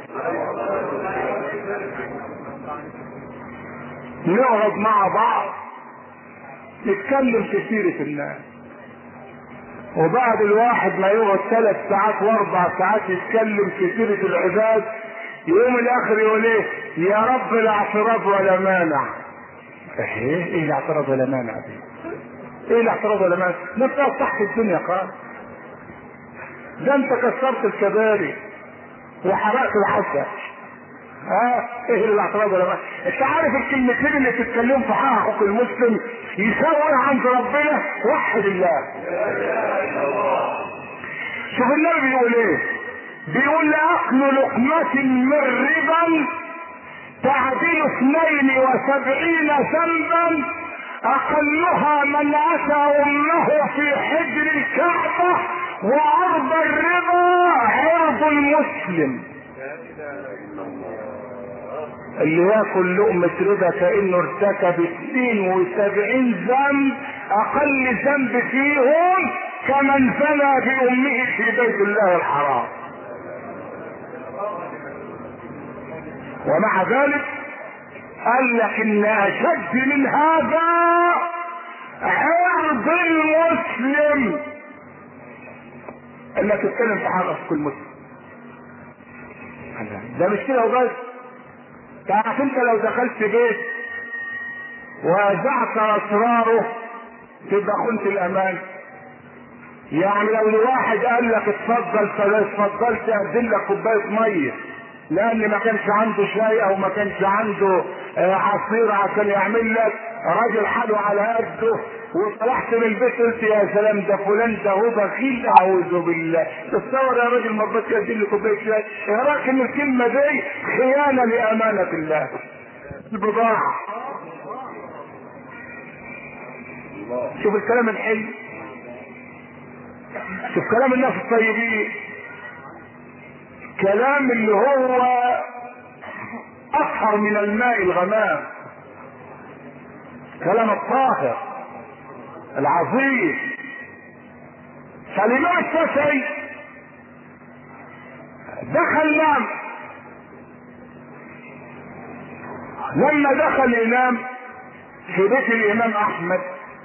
نقعد مع بعض نتكلم في سيرة الناس، وبعد الواحد ما يقعد 3 ساعات و4 ساعات يتكلم في سيرة العباد، يقوم الاخر يقول ايه؟ يا رب لا اعتراض ولا مانع. ايه الاعتراض ولا مانع دي؟ ايه الاعتراض ولا مانع؟ ما انت تحت الدنيا خالص. ده انت كسرت الكباري وحرقت العسل. ايه الاعتراض ولا مانع؟ انت عارف الكلمتين اللي بتتكلموا في حق اخوك المسلم يساوي عند ربنا؟ وحد الله. شوف النبي بيقول ايه؟ بيقول اكل لقمة من ربا تعدل 72 ذنبا، اقلها من اتى امه في حجر الكعبة وعرض الربا عرض المسلم. اللي ياكل لقمة ربا كأنه ارتكب 72 ذنب، اقل ذنب فيهم كمن زنى بامه في بيت الله الحرام. ومع ذلك قال لك ان اشد من هذا عرض المسلم، انك تتكلم في حق كل مسلم. ده مش كده وبس، تعرف انت لو دخلت بيت وازعت اسراره تبقى خنت الامان. يعني لو لواحد قال لك اتفضل فلا اتفضلت اقدم لك كوبايه ميه لان ما كانش عنده شاي او ما كانش عنده عصير عشان يعمل لك، راجل حاله على قده وطلعت من البيت قلت يا سلام ده فلان ده هو بخيل، اعوذ بالله. تصور يا راجل ما رضيتش ادي لي كوبايه شاي، يا راجل ان الكلمه دي خيانه لامانه الله. البضاعه. شوف الكلام الحلو، شوف كلام الناس الطيبين، كلام اللي هو اطهر من الماء الغمام، كلام الطاهر العظيم. فالامام الشافعي دخل نام، لما دخل ينام في بيت الامام احمد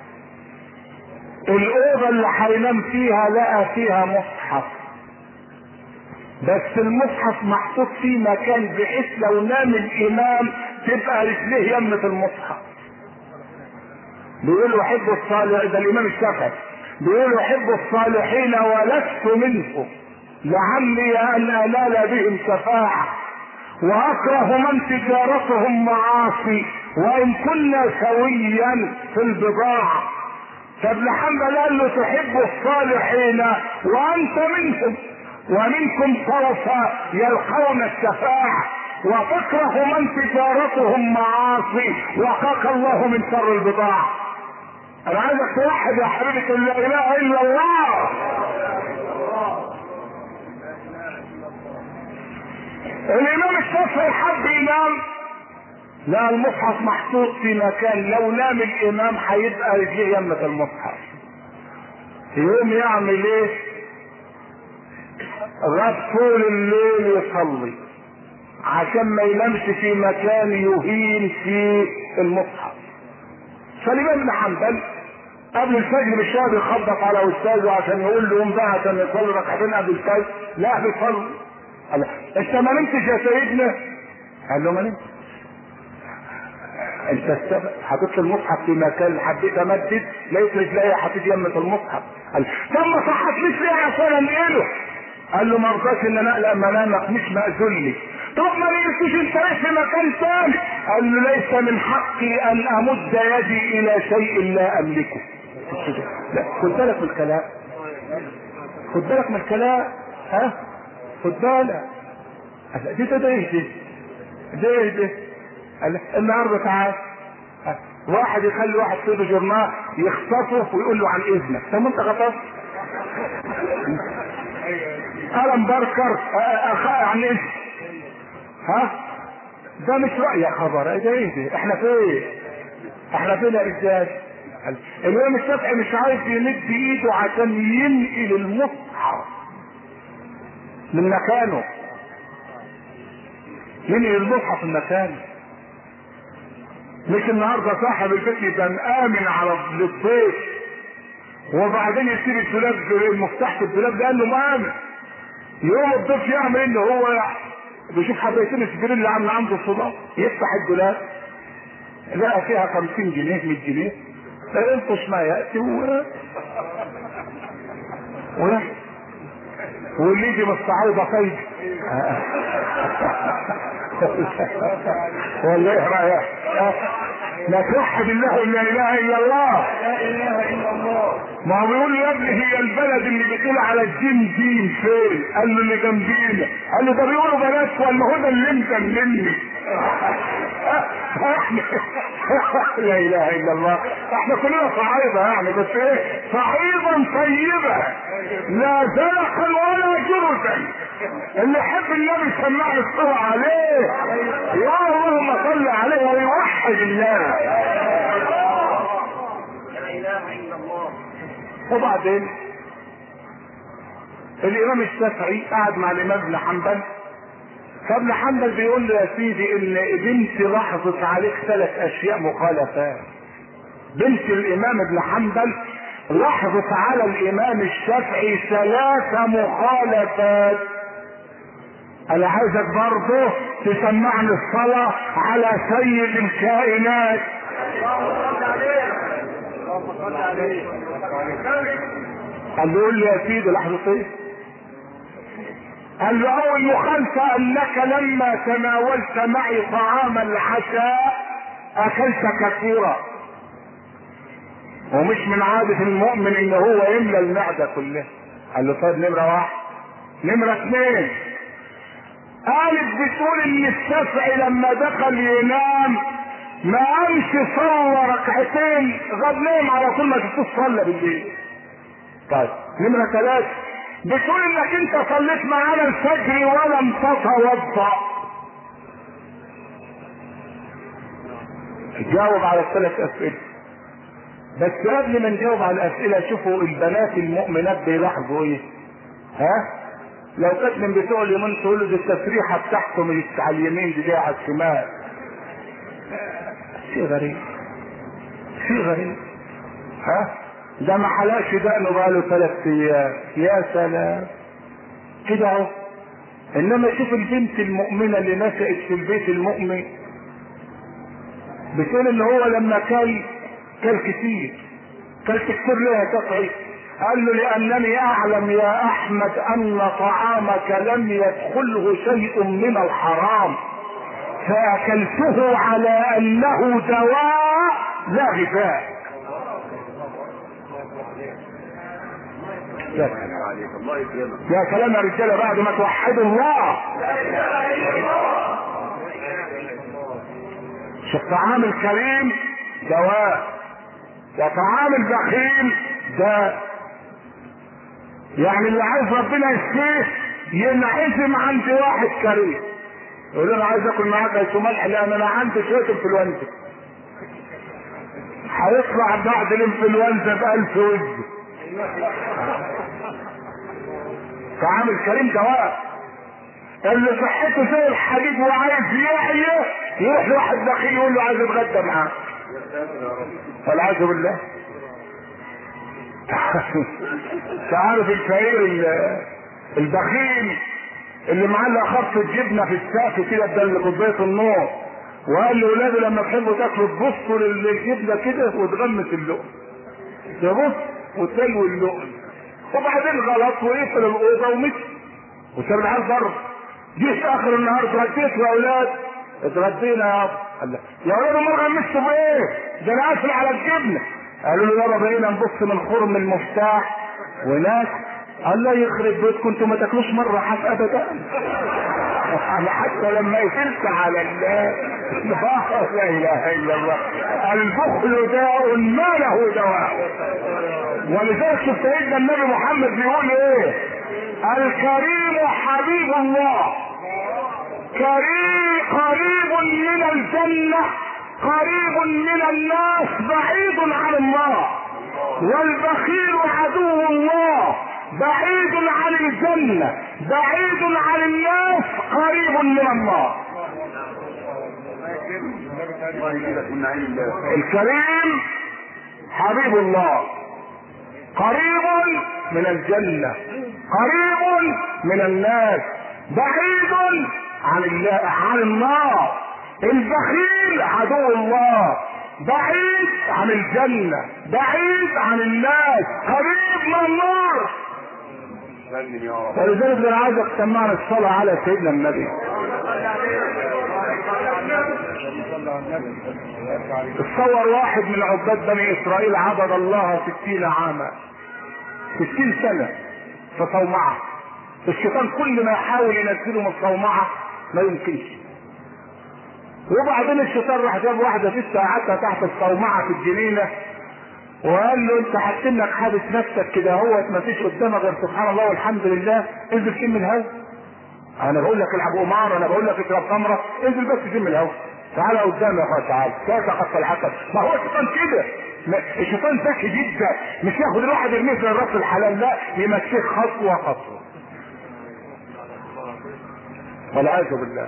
الاوضه اللي هينام فيها لقى فيها مصحف، بس المصحف محطوط في مكان بحيث لو نام الامام تبقى رجليه يمة المصحف. بيقولوا احب الصالح، ده الامام الشافعي بيقولوا احب الصالحين ولست منهم لعلي ان انال بهم شفاعه، واكره من تجارتهم معاصي وان كنا سويا في البضاعه. فابن حنبل قال له تحب الصالحين وانت منهم ومنكم سوف يلقون الشفاعة، وتكره من تجارتهم معاصي وقاك الله من شر البضاعة. انا عايزك توحد يا حبيبي لا اله الا الله. الامام الشافعي حب ينام، لا المصحف محطوط في مكان لو نام الامام هيبقى رجليه يمة المصحف. يقوم يعمل ايه؟ غاب طول الليل يصلي عشان ما ينامش في مكان يهين في المصحف. فالامام ابن حنبل قبل الفجر بالشهر يخبط على استاذه عشان يقول له قوم بقى عشان يصلي ركعتين قبل الفجر. لا بيصلي. قال انت ما نمتش يا سيدنا؟ قال له ما نمتش. انت السبب حطيت المصحف في مكان حبيت امدد لقيت رجلي حطيت يمة المصحف. قال طب ما صحتليش ليه عشان انقله؟ قال له ما رضاش ان انا اقلق منامك مش مأذون لي. طب ما لقيتوش انت ايه في مكان ثاني؟ قال له ليس من حقي ان امد يدي الى شيء لا املكه. لا خد بالك من الكلام، خد بالك من الكلام، ها خد بالك. ده ايه ده النهارده تعال واحد يخلي واحد في ايده جرنال يخطفه ويقول له عن اذنك. طب ما انت خطفت قلم باركر عن اذن، ها ده مش رأي يا خبر. ده ايه ده؟ احنا فين؟ احنا فين يا رجال؟ الامام الشافعي مش عايز يمد ايده عشان ينقل المصحف من مكانه، ينقل المصحف من مكانه. مش النهارده صاحب البيت يبقى مآمن على الضيف وبعدين يسيب الدولاب المفتاح في الدولاب ده قال له مآمن. يوم الضيف يعمل ان هو بيشوف حبايتين السجين اللي عنده الصداع، يفتح الدولاب لقى فيها 50 جنيه 100 جنيه فينطش ما ياتي واللي يجي مستعوضه فايد والله ايه رايك؟ لا توحد الله لا اله الا الله. لا اله الا الله. ما هو بيقول له يا ابني هي البلد اللي بتقول على الدين دين فين؟ قال له اللي جنبينا. قال له ده بيقولوا بلاش ولا هو ده اللي انت مني. لا اله الا الله. احنا كلنا صعيدة يعني، بس ايه، صعيدا طيبة لا زلقا ولا جرزا. اللي يحب النبي سمعني الصلاة عليه، يا اللهم صل عليه ويوحد الله.
لا اله الا الله.
وبعدين الامام الشافعي قعد مع الامام ابن حنبل، فابن حنبل بيقول له يا سيدي ان بنتي لاحظت عليك 3 اشياء مخالفات. بنت الامام ابن حنبل لاحظت على الامام الشافعي 3 مخالفات. انا عايزك برضه تسمعني الصلاة على سيد الكائنات. قال له قول لي يا سيدي لحظة ايه؟ قال له اول مخالفة انك لما تناولت معي طعام العشاء اكلت كثيرا، ومش من عادة المؤمن ان هو يملى المعدة كلها. قال له طيب نمرة 1. نمرة 2 قالت بتقول ان الشافعي لما دخل ينام ما قامش صلى ركعتين، غاب نام على طول، ما شفتوش صلى بالليل. طيب نمرة 3 بتقول انك انت صليت معانا الفجر ولم تتوضا. جاوب على ال3 اسئله. بس قبل ما نجاوب على الاسئله شوفوا البنات المؤمنات بيلاحظوا ايه. ها لو كانت من بتوع اليمين تقول له دي التسريحه بتاعته مش على اليمين، دي على الشمال. شيء غريب، شيء غريب. ها ده ما حلاش دقنه بقاله 3 ايام. يا سلام كده اهو. انما شوف البنت المؤمنه اللي نشأت في البيت المؤمن بتقول ان هو لما كل كتير لها تقعي. قال له لانني اعلم يا احمد ان طعامك لم يدخله شيء من الحرام، فاكلته على انه دواء لا غذاء. يا كلام يا رجاله بعد ما توحدوا الله. شوف طعام الكريم دواء، وطعام البخيل داء. يعني اللي عايز ربنا يشفيه ينعزم عند واحد كريم، يقول له انا عايز اكل معاك عيش وملح لان انا عندي شويه انفلونزا. هيطلع بعد الانفلونزا ب1000 وجه. طعام الكريم دواء. اللي صحته زي الحديد وعايز يحيى يروح لواحد بخيل يقول له عايز اتغدى معاه، والعياذ بالله. تعرف الفقير البخيل اللي معلق خط الجبنه في السقف كده بدل كوبايه النور، وقال لاولاده لما تحبوا تاكلوا تبصوا للجبنه كده وتغمس اللقم، تبص وتلوي اللقم، وبعدين غلط ويقفل الاوضه ومشي وساب العيال بره. جه في اخر النهار اتغديت يا اولاد؟ اتغدينا يا ابا. قال لا يا اولاد امال غمستوا بايه؟ ده انا قافل على الجبنه. قالوا له يابا بقينا نبص من خرم المفتاح وناس. الله يخرب بيتكم انتوا ما تاكلوش مره حاف ابدا. انا حتى لما قفلت على الله لا اله الا الله. البخل داء ما له دواء. ولذلك شوف سيدنا النبي محمد بيقول ايه؟ الكريم حبيب الله، قريب من الجنة، قريب من الناس، بعيد عن الله. والبخيل عدو الله، بعيد عن الجنة، بعيد عن الناس، قريب من الله. الكريم حبيب الله، قريب من الجنة، قريب من الناس، بعيد عن النار. البخيل عدو الله، بعيد عن الجنة، بعيد عن الناس، قريب من النار. ولذلك انا عايزك تسمعنا الصلاة على سيدنا النبي. تصور واحد من عباد بني اسرائيل عبد الله 60 عاما، 60 سنة في صومعة. الشيطان كل ما يحاول ينزله من الصومعة ما يمكنش. وبعدين الشيطان راح جاب واحده ست قعدتها تحت الصومعه في الجنينه وقال له انت حاسس انك حابس نفسك كده اهوت ما فيش قدامك غير سبحان الله والحمد لله، انزل شم الهوا. انا بقول لك العب قمار، انا بقول لك اشرب خمره، انزل بس شم الهوا. تعالى قدامي يا اخويا تعالى، كيف خط الحسن؟ ما هو الشيطان كده، الشيطان ذكي جدا، مش ياخد الواحد يرميه في الراس الحلال، لا يمشيه خطوه خطوه. والعياذ بالله.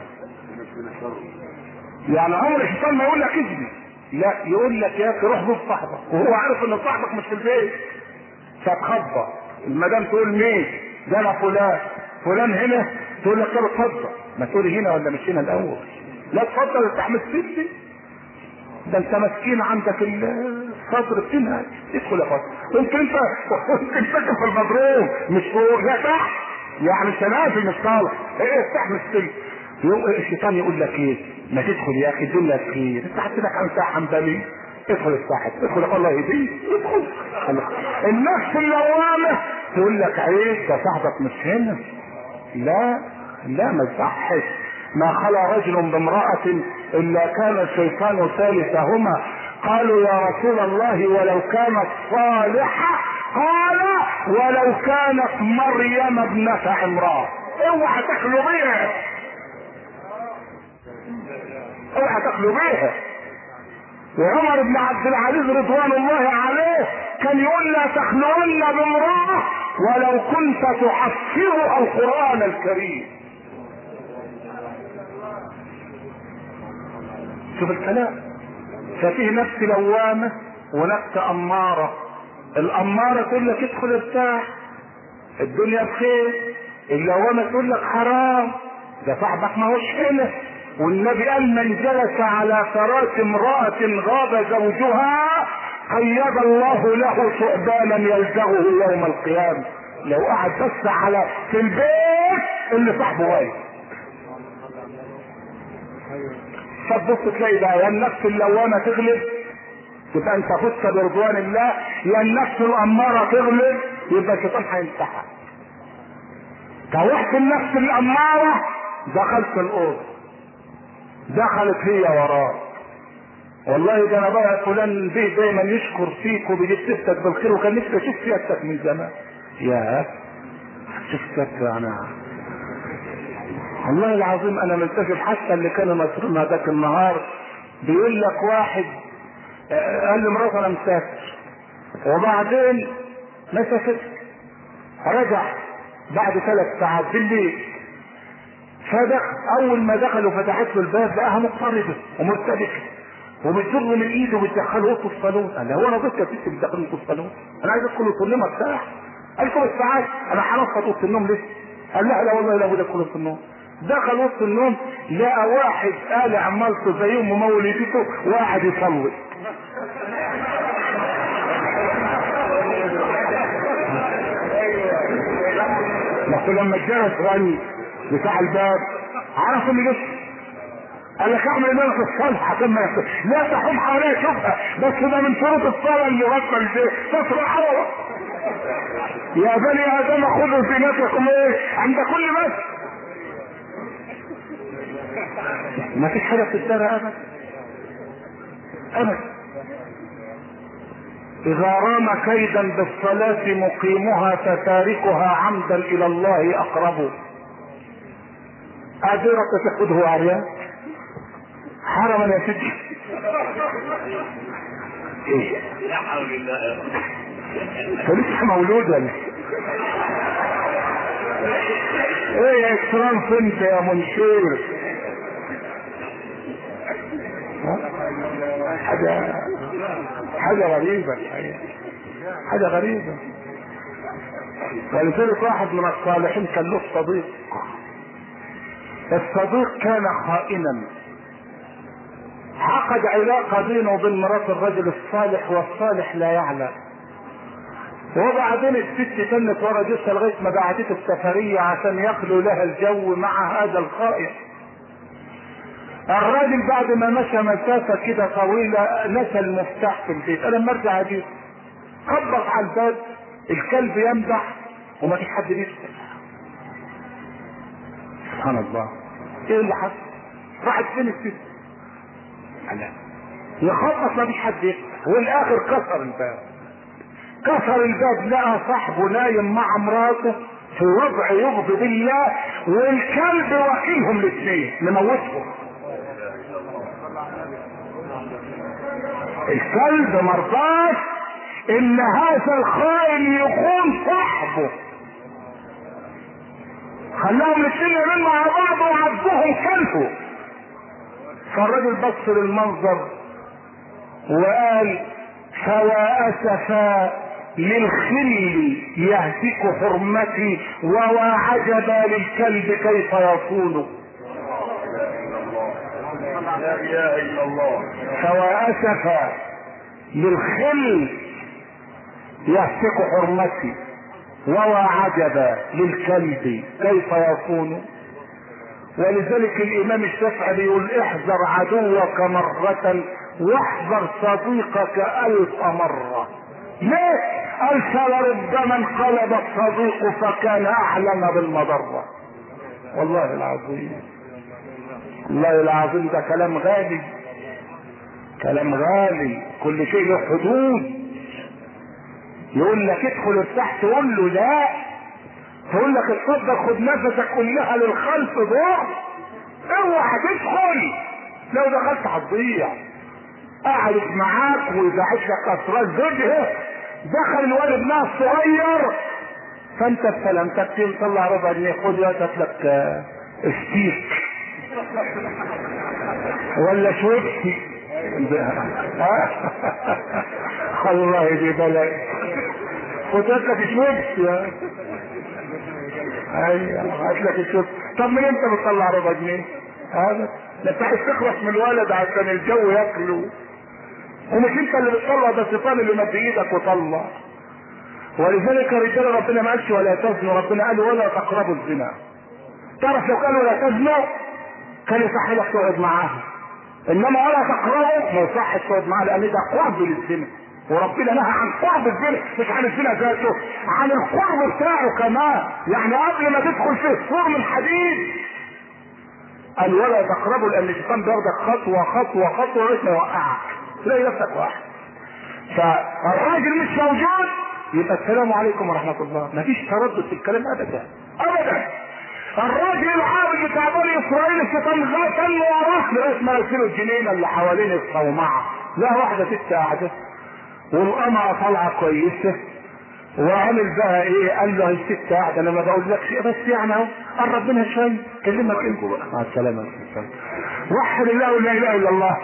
يعني عمر الشيطان ما يقول لك اجري، لا يقول لك يا اخي روح زور صاحبك وهو عارف ان صاحبك مش في البيت، فتخبط المدام تقول مين؟ ده انا فلان. فلان هنا؟ تقول لك طب اتفضل. ما تقولي هنا ولا مش هنا الاول؟ لا اتفضل استحمل سيدي، ده انت مسكين عندك الصدر بتنهج. ادخل يا فضل. يمكن انت ساكن في المضروب مش فوق، لا تحت، يعني مش نازل مش طالع. ايه استحمل سيدي. الشيطان يقول لك ايه؟ ما تدخل يا اخي الدنيا خير، انت حسيتك انت حمداني، ادخل الساحل، ادخل الله يهديك، ادخل. النفس اللوامه تقول لك عيب ده صاحبك مش هنا، لا لا ما يصحش. ما خلا رجل بامرأة الا كان الشيطان ثالثهما. قالوا يا رسول الله ولو كانت صالحة؟ قال ولو كانت مريم ابنة عمران. اوعى تخلو بيها، اوعى تخلو بيها. وعمر بن عبد العزيز رضوان الله عليه كان يقول لا تخلون بامرأة ولو كنت تحفظ القرآن الكريم. شوف الكلام. ففيه نفس لوامة ونفس أمارة. الأمارة تقول لك ادخل ارتاح، الدنيا بخير. اللوامة تقول لك حرام، ده صاحبك ما هوش هنا. والنبي قال من جلس على فراش امرأة غاب زوجها قيد الله له ثعبانا يلزغه يوم القيامة. لو قعد بس على في البيت اللي صاحبه واقف، فتبص تلاقي بقى يا النفس اللوامة تغلب يبقى انت فزت برضوان الله، يا النفس الامارة تغلب يبقى الشيطان هينتحر. كوحت النفس الامارة دخلت الاوضه، دخلت هي وراه. والله ده انا بقى فلان بيه دايما يشكر فيك وبيجيب سيرتك بالخير، وكان نفسي اشوف سيرتك من زمان. يا شوف سيرتك انا والله العظيم انا منتشر. حتى اللي كانوا مسؤولين هذاك النهار بيقول لك واحد قال لي مراته انا مسافر، وبعدين مسافر رجع بعد 3 ساعات بالليل، اول ما دخلوا فتحت له الباب لقاها مضطربه ومرتبكه وبتجر من ايده وبتدخله وسط الصالون. قال هو انا ضيف يا ستي بتدخله وسط الصالون؟ انا عايز ادخل وسط النوم ارتاح. قال 5 ساعات انا هنفض وسط النوم لسه. قال لا والله لا بد ادخل وسط النوم. دخل وسط النوم لقى واحد قالع مالته زي ام مولدته وقاعد يصلي. بس لما الجرس رن بتاع الباب عرف اللي لسه. قال لك اعمل ايه في الصلحه كما لا تحوم حواليها شوفها، بس ده من شروط الصلاه اللي غطى البيت تصرح هوا. يا بني ادم خذوا زينتكم ايه عند كل بس. ما فيش حاجه بتتدرى ابدا ابدا. اذا رام كيدا بالصلاه مقيمها فتاركها عمدا الى الله اقرب. قادرة تاخده عريان حرما يا سيدي. ايه
لا حول الله يا رب.
فلسه مولودا. ايه يا اكرام انت يا منشور؟ حاجة غريبة، حاجة غريبة. ولذلك واحد من الصالحين كان له صديق، الصديق كان خائنا، عقد علاقة بينه وبين مرات الرجل الصالح والصالح لا يعلم. وبعدين الست كانت ورا جثة لغاية ما بعتت السفرية عشان يخلو لها الجو مع هذا الخائن. الراجل بعد ما مشى مسافة كده طويلة نسى المفتاح في البيت. انا لما ارجع اجيب خبط على الباب، الكلب يمدح وما فيش حد بيفتح. سبحان الله، ايه اللي حصل؟ راحت فين الست؟ يخبط ما فيش حد يفتح، والاخر كسر الباب. كسر الباب لقى صاحبه نايم مع مراته في وضع يغضب الله، والكلب واكلهم الاثنين مموتهم. الكلب مرضاش ان هذا الخائن يخون صاحبه، خلاهم الاثنين يمين مع بعض وعضهم كلبه. فالراجل بص للمنظر وقال: فيا اسفا للخل يهتك حرمتي وعجبا للكلب كيف يصون.
لا اله الا الله.
فيا اسفا للخل يهتك حرمتي وعجبا للكلب كيف يصون. ولذلك الامام الشافعي يقول: احذر عدوك مرة واحذر صديقك 1000 مرة. ليه؟ قال: فلربما انقلب الصديق فكان اعلم بالمضرة. والله العظيم، والله العظيم ده كلام غالي، كلام غالي. كل شيء له حدود. يقول لك ادخل ارتاح، تقول له لا. تقول لك اتفضل خد نفسك كلها للخلف دور، اوعى تدخل، لو دخلت هتضيع. قعدت معاك ويبعت لك اسرار زوجها، دخل الولد ناس صغير، فانت بسلامتك طلع ربع جنيه، خد ياتك لك ستيك ولا شويبسي. الله دي بلاء، خد لك شويبسي. ايوه هات لك الشويبسي. طب من انت بتطلع ربع جنيه؟ هذا لا تعرف تخلص من الولد عشان الجو ياكله، ومش انت اللي بتطلع، ده الشيطان اللي مد ايدك وطلع. ولذلك الرجاله ربنا ما قالش ولا تزنوا، ربنا قال ولا تقربوا الزنا. تعرف لو قالوا لا تزنوا كان يصح لك تقعد معاها، انما ولا تقربوا ما يصحش تقعد معاها، لان ده قرب للزنا، وربنا نهى عن قرب الزنا، مش عن الزنا ذاته، عن القرب بتاعه كمان. يعني قبل ما تدخل فيه سور من حديد قال ولا تقربوا، لان الشيطان بياخدك خطوه خطوه خطوه لغايه ما يوقعك، تلاقي نفسك واحد. فالراجل مش موجود، يبقى السلام عليكم ورحمه الله، مفيش تردد في الكلام ابدا ابدا. الراجل العابد بتاع بني اسرائيل الشيطان غتن وراه لغايه ما يصيروا الجنينه اللي حوالين الصومعه، لا واحده ست قاعده والقمعه طالعه كويسه، وعمل بقى ايه؟ قال له الست قاعده، انا ما بقولكش بس يعني اهو قرب منها شويه، كلمك انت بقى مع السلامه. وحد الله ولا اله الا الله.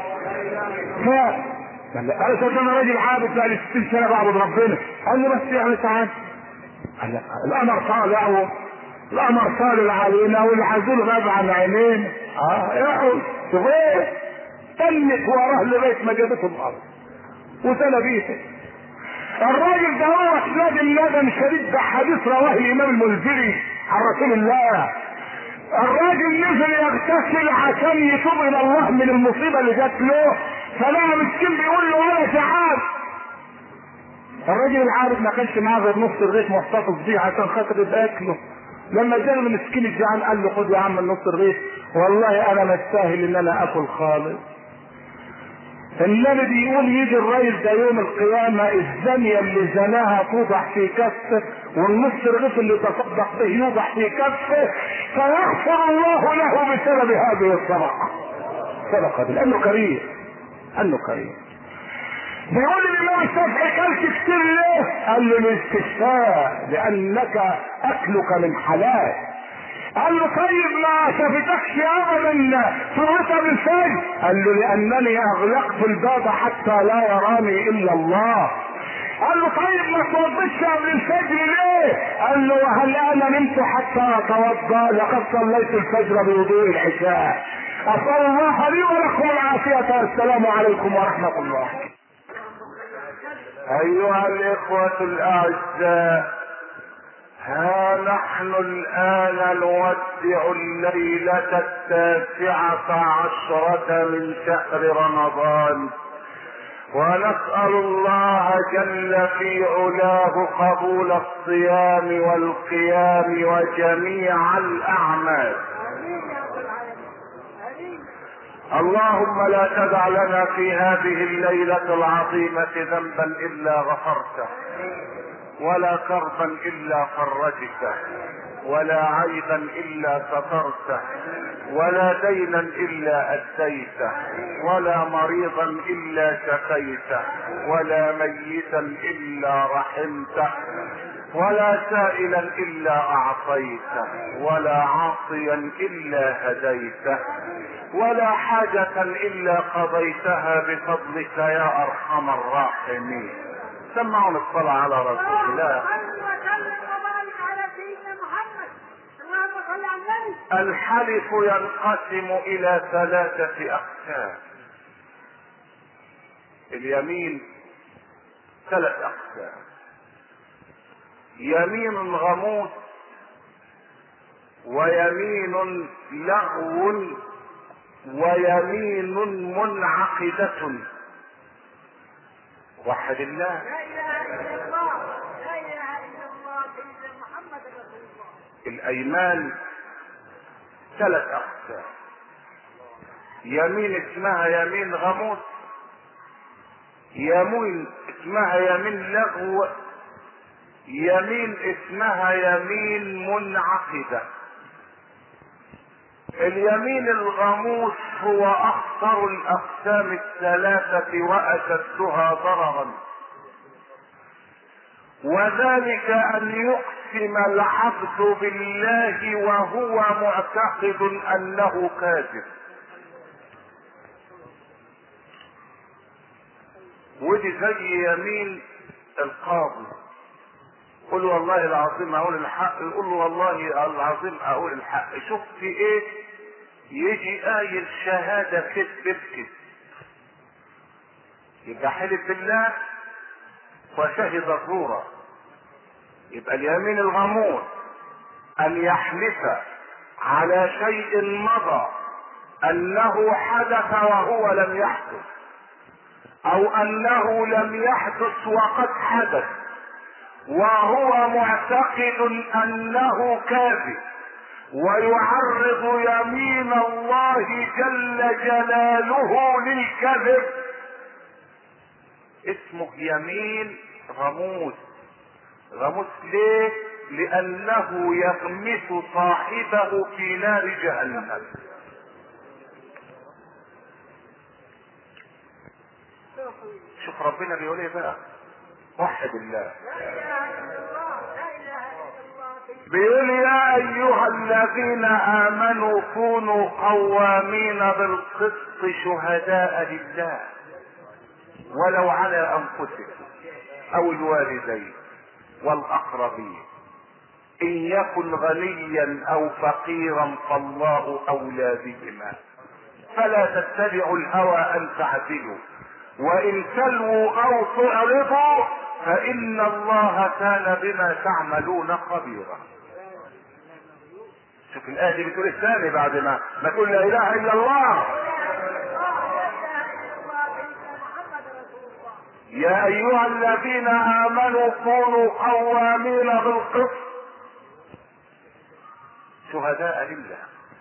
قال انا راجل عابد بقى لي 60 سنه بعبد ربنا. قال له بس يعني تعال. قال القمر طالع، القمر طالع علينا والعزول غاب عن عينينا. اقعد صغير تنت وراه لغايه ما جابته الارض وسلبيته. الراجل ده هو ندم شديد، ده حديث رواه الامام المنذري عن رسول الله. الراجل نزل يغتسل عشان يتوب الى الله من المصيبه اللي جات له، فلقى مسكين بيقول له ولا تعال. الراجل العارف ما كانش معاه غير نص الرغيف محتفظ بيه عشان خاطر يبقى اكله. لما جاء المسكين الجعان قال له خد يا عم النص الرغيف، والله انا مستاهل ان انا اكل خالص. النبي بيقول يجي الرئيس ده يوم القيامة الزانية اللي زناها توضع في كفه، والنص الرغيف اللي تصدق به يوضع في كفه، فيغفر الله له بسبب هذه الصدقة. صدقة لأنه كريم، أنه كريم. بيقول الإمام الشافعي كلت كتير ليه؟ قال له الاستشفاء، لأنك أكلك من حلال. قال له طيب ما شفتكش ابدا صليت بالفجر؟ قال له لانني اغلقت الباب حتى لا يراني الا الله. قال له طيب ما توضيتش قبل الفجر ليه؟ قال له وهل انا نمت حتى اتوضا؟ لقد صليت الفجر بوضوء العشاء. اسال الله لي ولكم العافيه، والسلام عليكم ورحمه الله.
ايها الاخوه الاعزاء، ها نحن الآن نودع الليلة 19 من شهر رمضان، ونسأل الله جل في علاه قبول الصيام والقيام وجميع الأعمال. اللهم لا تدع لنا في هذه الليلة العظيمة ذنبا الا غفرته، ولا كربا الا فرجته، ولا عيبا الا سترته، ولا دينا الا اديته، ولا مريضا الا شفيته، ولا ميتا الا رحمته، ولا سائلا الا اعطيته، ولا عاصيا الا هديته، ولا حاجة الا قضيتها بفضلك يا ارحم الراحمين. سمعوا الصلاة على رسول الله. الحلف ينقسم الى 3 اقسام. اليمين 3 اقسام: يمين غموس، ويمين لغو، ويمين منعقدة. وحد الله.
لا اله الا الله، لا اله الا الله، سيدنا محمد رسول الله.
الايمان 3 اقسام: يمين اسمها يمين غموس، يمين اسمها يمين لغو، يمين اسمها يمين منعقدة. اليمين الغموس هو اخطر الاقسام 3 واشدها ضررا، وذلك ان يقسم العبد بالله وهو معتقد انه كاذب. ودي زي يمين القاضي، قل والله العظيم اقول الحق، يقول له والله العظيم اقول الحق. شفت ايه؟ يجي قايل شهاده كذب بكذب، يبقى حلف بالله وشهد زورا. يبقى اليمين الغموس ان يحلف على شيء مضى انه حدث وهو لم يحدث، او انه لم يحدث وقد حدث، وهو معتقد انه كاذب، ويعرض يمين الله جل جلاله للكذب. اسمه يمين غموس. غموس ليه؟ لانه يغمس صاحبه في نار جهنم. شوف ربنا بيقول ايه بقى، وحد الله. بيقول يا ايها الذين امنوا كونوا قوامين بالقسط شهداء لله ولو على انفسكم او الوالدين والاقربين ان يكن غنيا او فقيرا فالله اولى بهما فلا تتبعوا الهوى ان تعدلوا وان تلووا او تعرضوا فان الله كان بما تعملون خبيرا. شوف الايه دي بتقول الثاني بعد ما تقول لا اله الا الله. يا ايها الذين امنوا كونوا قوامين بالقسط شهداء لله.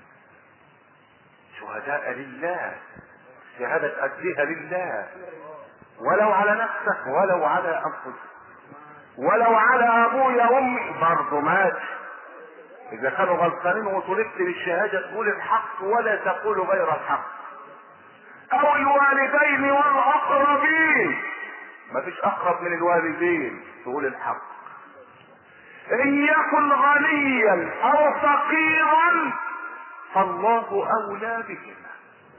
شهداء لله، شهادة تأديها لله، ولو على نفسك ولو على انفسك ولو على ابويا وامي برضه مات. اذا كانوا غلطانين وطلبت للشهادة تقول الحق ولا تقول غير الحق، او الوالدين والاقربين، ما فيش اقرب من الوالدين، تقول الحق. ان يكن غنيا او فقيرا فالله اولى بهما.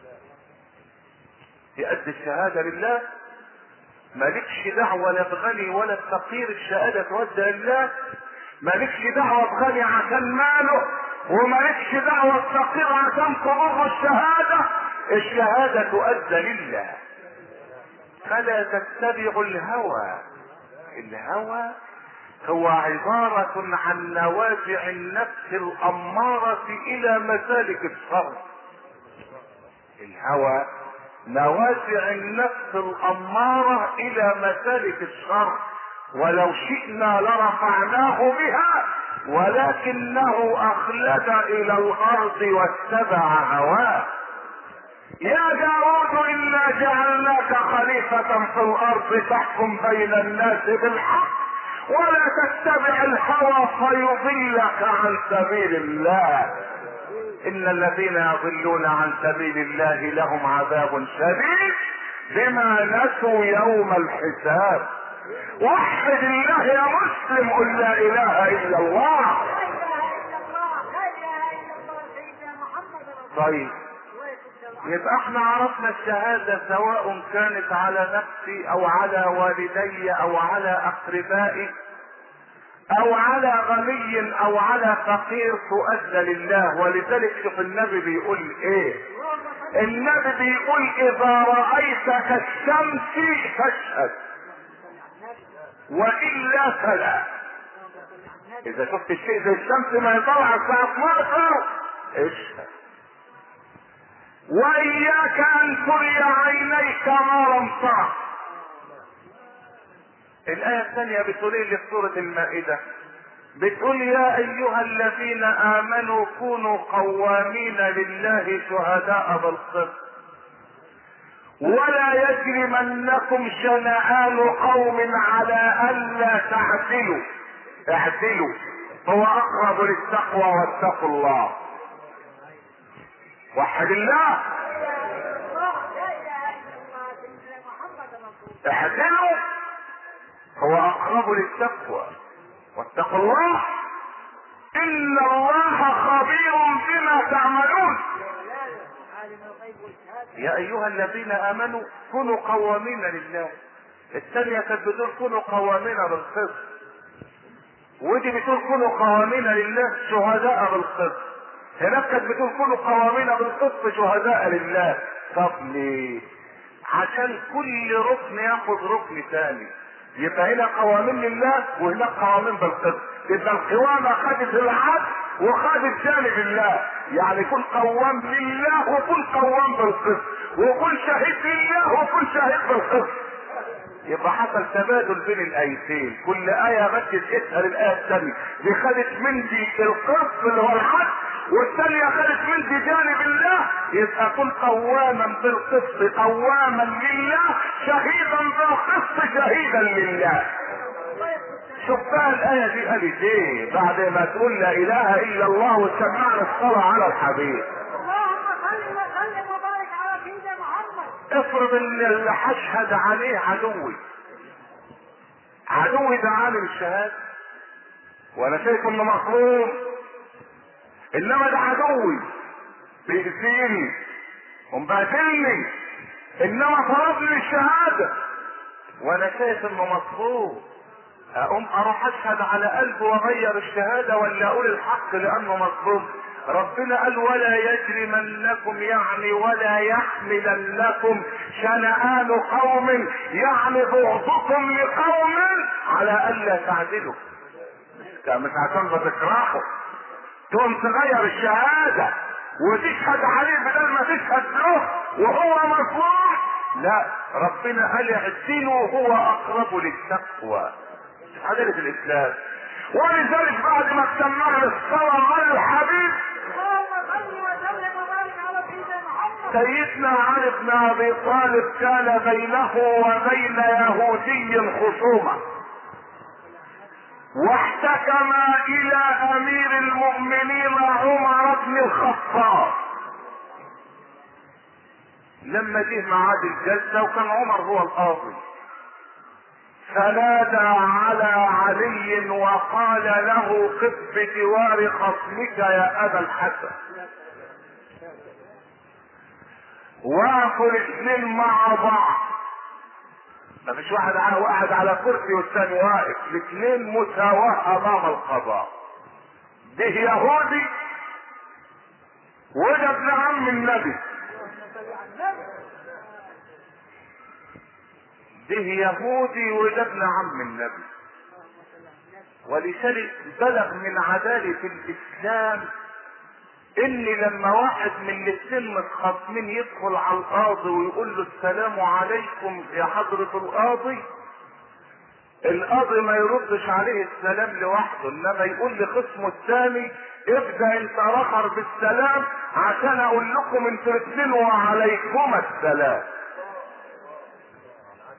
يؤدي الشهادة لله، مالكش دعوة لا بغني ولا بفقير، الشهادة تودى لله. مالكش دعوة بغني عشان ماله، ومالكش دعوة بفقير عشان قبض الشهادة. الشهادة تؤدى لله. فلا تتبعوا الهوى. الهوى هو عبارة عن نوازع النفس الأمارة إلى مسالك الشر. الهوى نوازع النفس الأمارة إلى مسالك الشر، ولو شئنا لرفعناه بها ولكنه أخلد إلى الأرض واتبع هواه. يا
خليفة في الارض تحكم بين الناس بالحق ولا تتبع الهوى فيضلك عن سبيل الله. ان الذين يضلون عن سبيل الله لهم عذاب شديد بما نسوا يوم الحساب. وحد الله يا مسلم، قل لا اله الا الله.
لا اله الا الله، لا اله الا الله سيدنا محمد رسول الله.
طيب يبقى احنا عرفنا الشهادة سواء كانت على نفسي او على والدي او على اقربائي او على غني او على فقير تؤدى لله. ولذلك شوف النبي بيقول ايه؟ النبي بيقول اذا رأيت كالشمس فاشهد والا فلا. اذا شفت الشيء زي الشمس ما يطلع الساعة 12 اشهد. واياك ان تري عينيك ما لم ترى. الآية الثانية بتقول ايه في سورة المائدة؟ بتقول يا ايها الذين امنوا كونوا قوامين لله شهداء بالقسط ولا يجرمنكم شنآن قوم على الا تعدلوا. اعدلوا هو اقرب للتقوى واتقوا الله. وحد الله. اعدلوا هو اقرب للتقوى واتقوا الله ان الله خبير بما تعملون. يا ايها الذين امنوا كونوا قوامين لله. الثانية كانت بتقول كونوا قوامين بالقسط، ودي بتقول كونوا قوامين لله شهداء بالقسط. هناك كانت بتقول كونوا قوامين بالقسط شهداء لله. طب ليه؟ عشان كل ركن ياخذ ركن ثاني. يبقى هنا قوامين لله وهناك قوامين بالقسط. يبقى القوامة خدت العدل وخدت جانب الله. يعني كن قوام لله وكن قوام بالقسط، وكن شهيد لله وكن شهيد بالقسط. يبقى حصل تبادل بين الايتين. كل آية بس اسأل الآية الثانية. دي خدت من دي القسط اللي هو العدل، والثانية خدت من دي جانب الله. يبقى كن قواما بالقسط قواما لله، شهيدا بالقسط شهيدا لله. شوف بقى الآية دي قالت ايه بعد ما تقول لا اله الا الله وسمعنا الصلاة على الحبيب.
اللهم صل وسلم وبارك على سيدنا محمد.
افرض ان اللي هشهد عليه عدوي ده عالم الشهادة وانا شايف انه مظلوم، انما ده عدوي بيأذيني ومبهدلني، انما طلب لي الشهادة وانا شايف انه مظلوم. اقوم اروح اشهد على قلبه واغير الشهادة ولا اقول الحق لانه مظلوم؟ ربنا قال ولا يجرمنكم يعني ولا يحملنكم شنآن قوم يعني بغضكم لقوم على الا تعدلوا. مش عشان بتكرهوا تقوم تغير الشهادة وتشهد عليه بدل ما تشهد له وهو مظلوم. لا، ربنا قال اعدلوا هو اقرب للتقوى. عدالة الاسلام. ولذلك بعد ما اجتمعنا الصلاة على الحبيب
اللهم صل وسلم وبارك على سيدنا محمد.
سيدنا علي بن ابي طالب كان بينه وبين يهودي خصومة، واحتكم الى امير المؤمنين عمر بن الخطاب. لما جه معاد الجلسة وكان عمر هو القاضي، فنادى على علي وقال له قف بجوار خصمك يا ابا الحسن. وقفوا الاثنين مع بعض، ما فيش واحد قاعد على كرسي والثاني واقف، الاثنين مساواة امام القضاء. ده يهودي وده ابن عم النبي، ده يهودي وده ابن عم النبي. ولذلك بلغ من عدالة الاسلام ان لما واحد من الاثنين متخاصمين يدخل على القاضي ويقول له السلام عليكم يا حضرة القاضي ما يردش عليه السلام لوحده، انما يقول لخصمه الثاني ابدأ انت اخر بالسلام عشان اقول لكم انتوا الاثنين وعليكم السلام.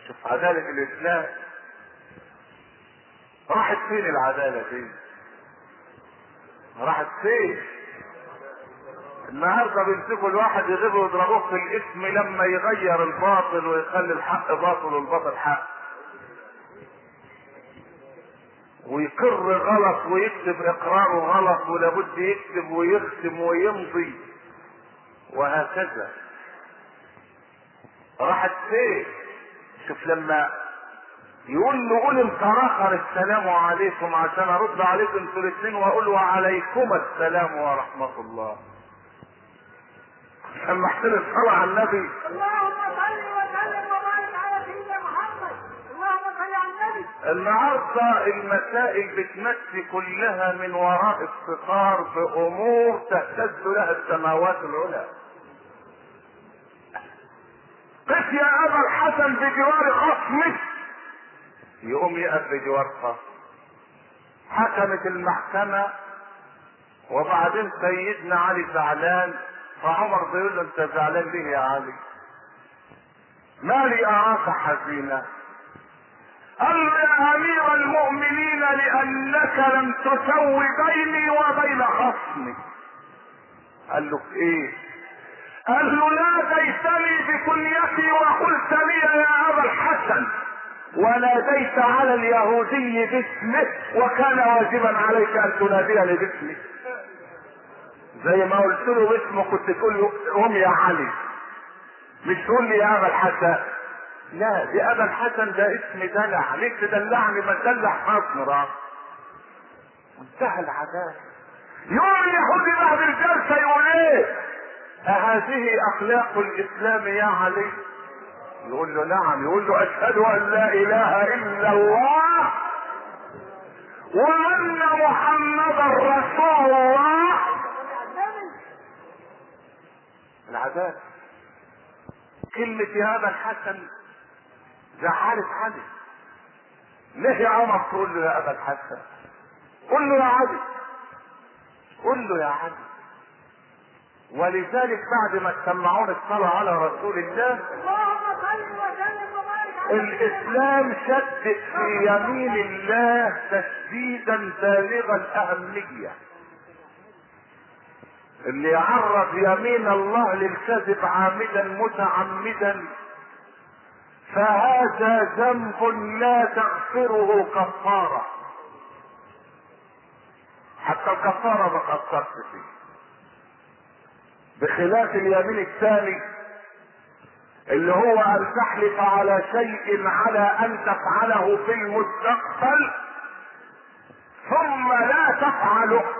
شوف عدالة الاسلام راحت فين؟ العدالة دي راحت فين؟ النهارده بيمسكوا الواحد يغيبوا يضربوه في الاسم لما يغير الباطل ويخلي الحق باطل والباطل حق، ويقر غلط ويكتب اقراره غلط ولابد يكتب ويختم ويمضي وهكذا. راحت فين؟ شوف لما يقول له قول انت اخر السلام عليكم عشان ارد عليكم انتوا الاثنين واقول وعليكم السلام ورحمه الله. لما احسن الصلاه على النبي.
اللهم صل وسلم وبارك على سيدنا محمد. اللهم صل على النبي.
النهارده المسائل بتمشي كلها من وراء الستار بامور تهتز لها السماوات العلى. قف يا ابا الحسن بجوار خصمك، يقوم يقف بجوار خصم. حكمت المحكمة وبعدين سيدنا علي زعلان، فعمر بيقول له انت زعلان ليه يا علي؟ ما لي اراك حزينا؟ قال له يا امير المؤمنين لانك لم تسوي بيني وبين خصمي. قال له في ايه؟ قال له ناديتني بكنيتي وقلت لي يا ابا الحسن، وناديت على اليهودي باسمه وكان واجبا عليك ان تناديني باسمي. زي ما قلت له باسمه كنت تقول له قوم يا علي، مش تقول لي يا ابا الحسن. لا، دي ابا الحسن ده اسم دلع، ليك تدلعني؟ ما تدلع خصم. انتهى العذاب. يوم اليهودي بعد الجلسه يقول ايه؟ أهذه أخلاق الإسلام يا علي؟ يقول له نعم. يقول له أشهد أن لا إله إلا الله وأن محمدا رسول الله. العذاب. كلمة يا أبا الحسن زعلت علي. ليه يا عمر تقول له يا أبا الحسن؟ قل له يا علي، قل له يا علي. ولذلك بعد ما سمعون الصلاة على رسول الله،
اللهم صل وسلم وبارك على
الاسلام شدد في يمين الله تشديدا بالغ الاهمية. اللي يعرض يمين الله للكذب عامدا متعمدا فهذا ذنب لا تغفره كفارة، حتى الكفارة ما تأثرش فيه. بخلاف اليمين الثاني اللي هو ان تحلف على شيء على ان تفعله في المستقبل ثم لا تفعله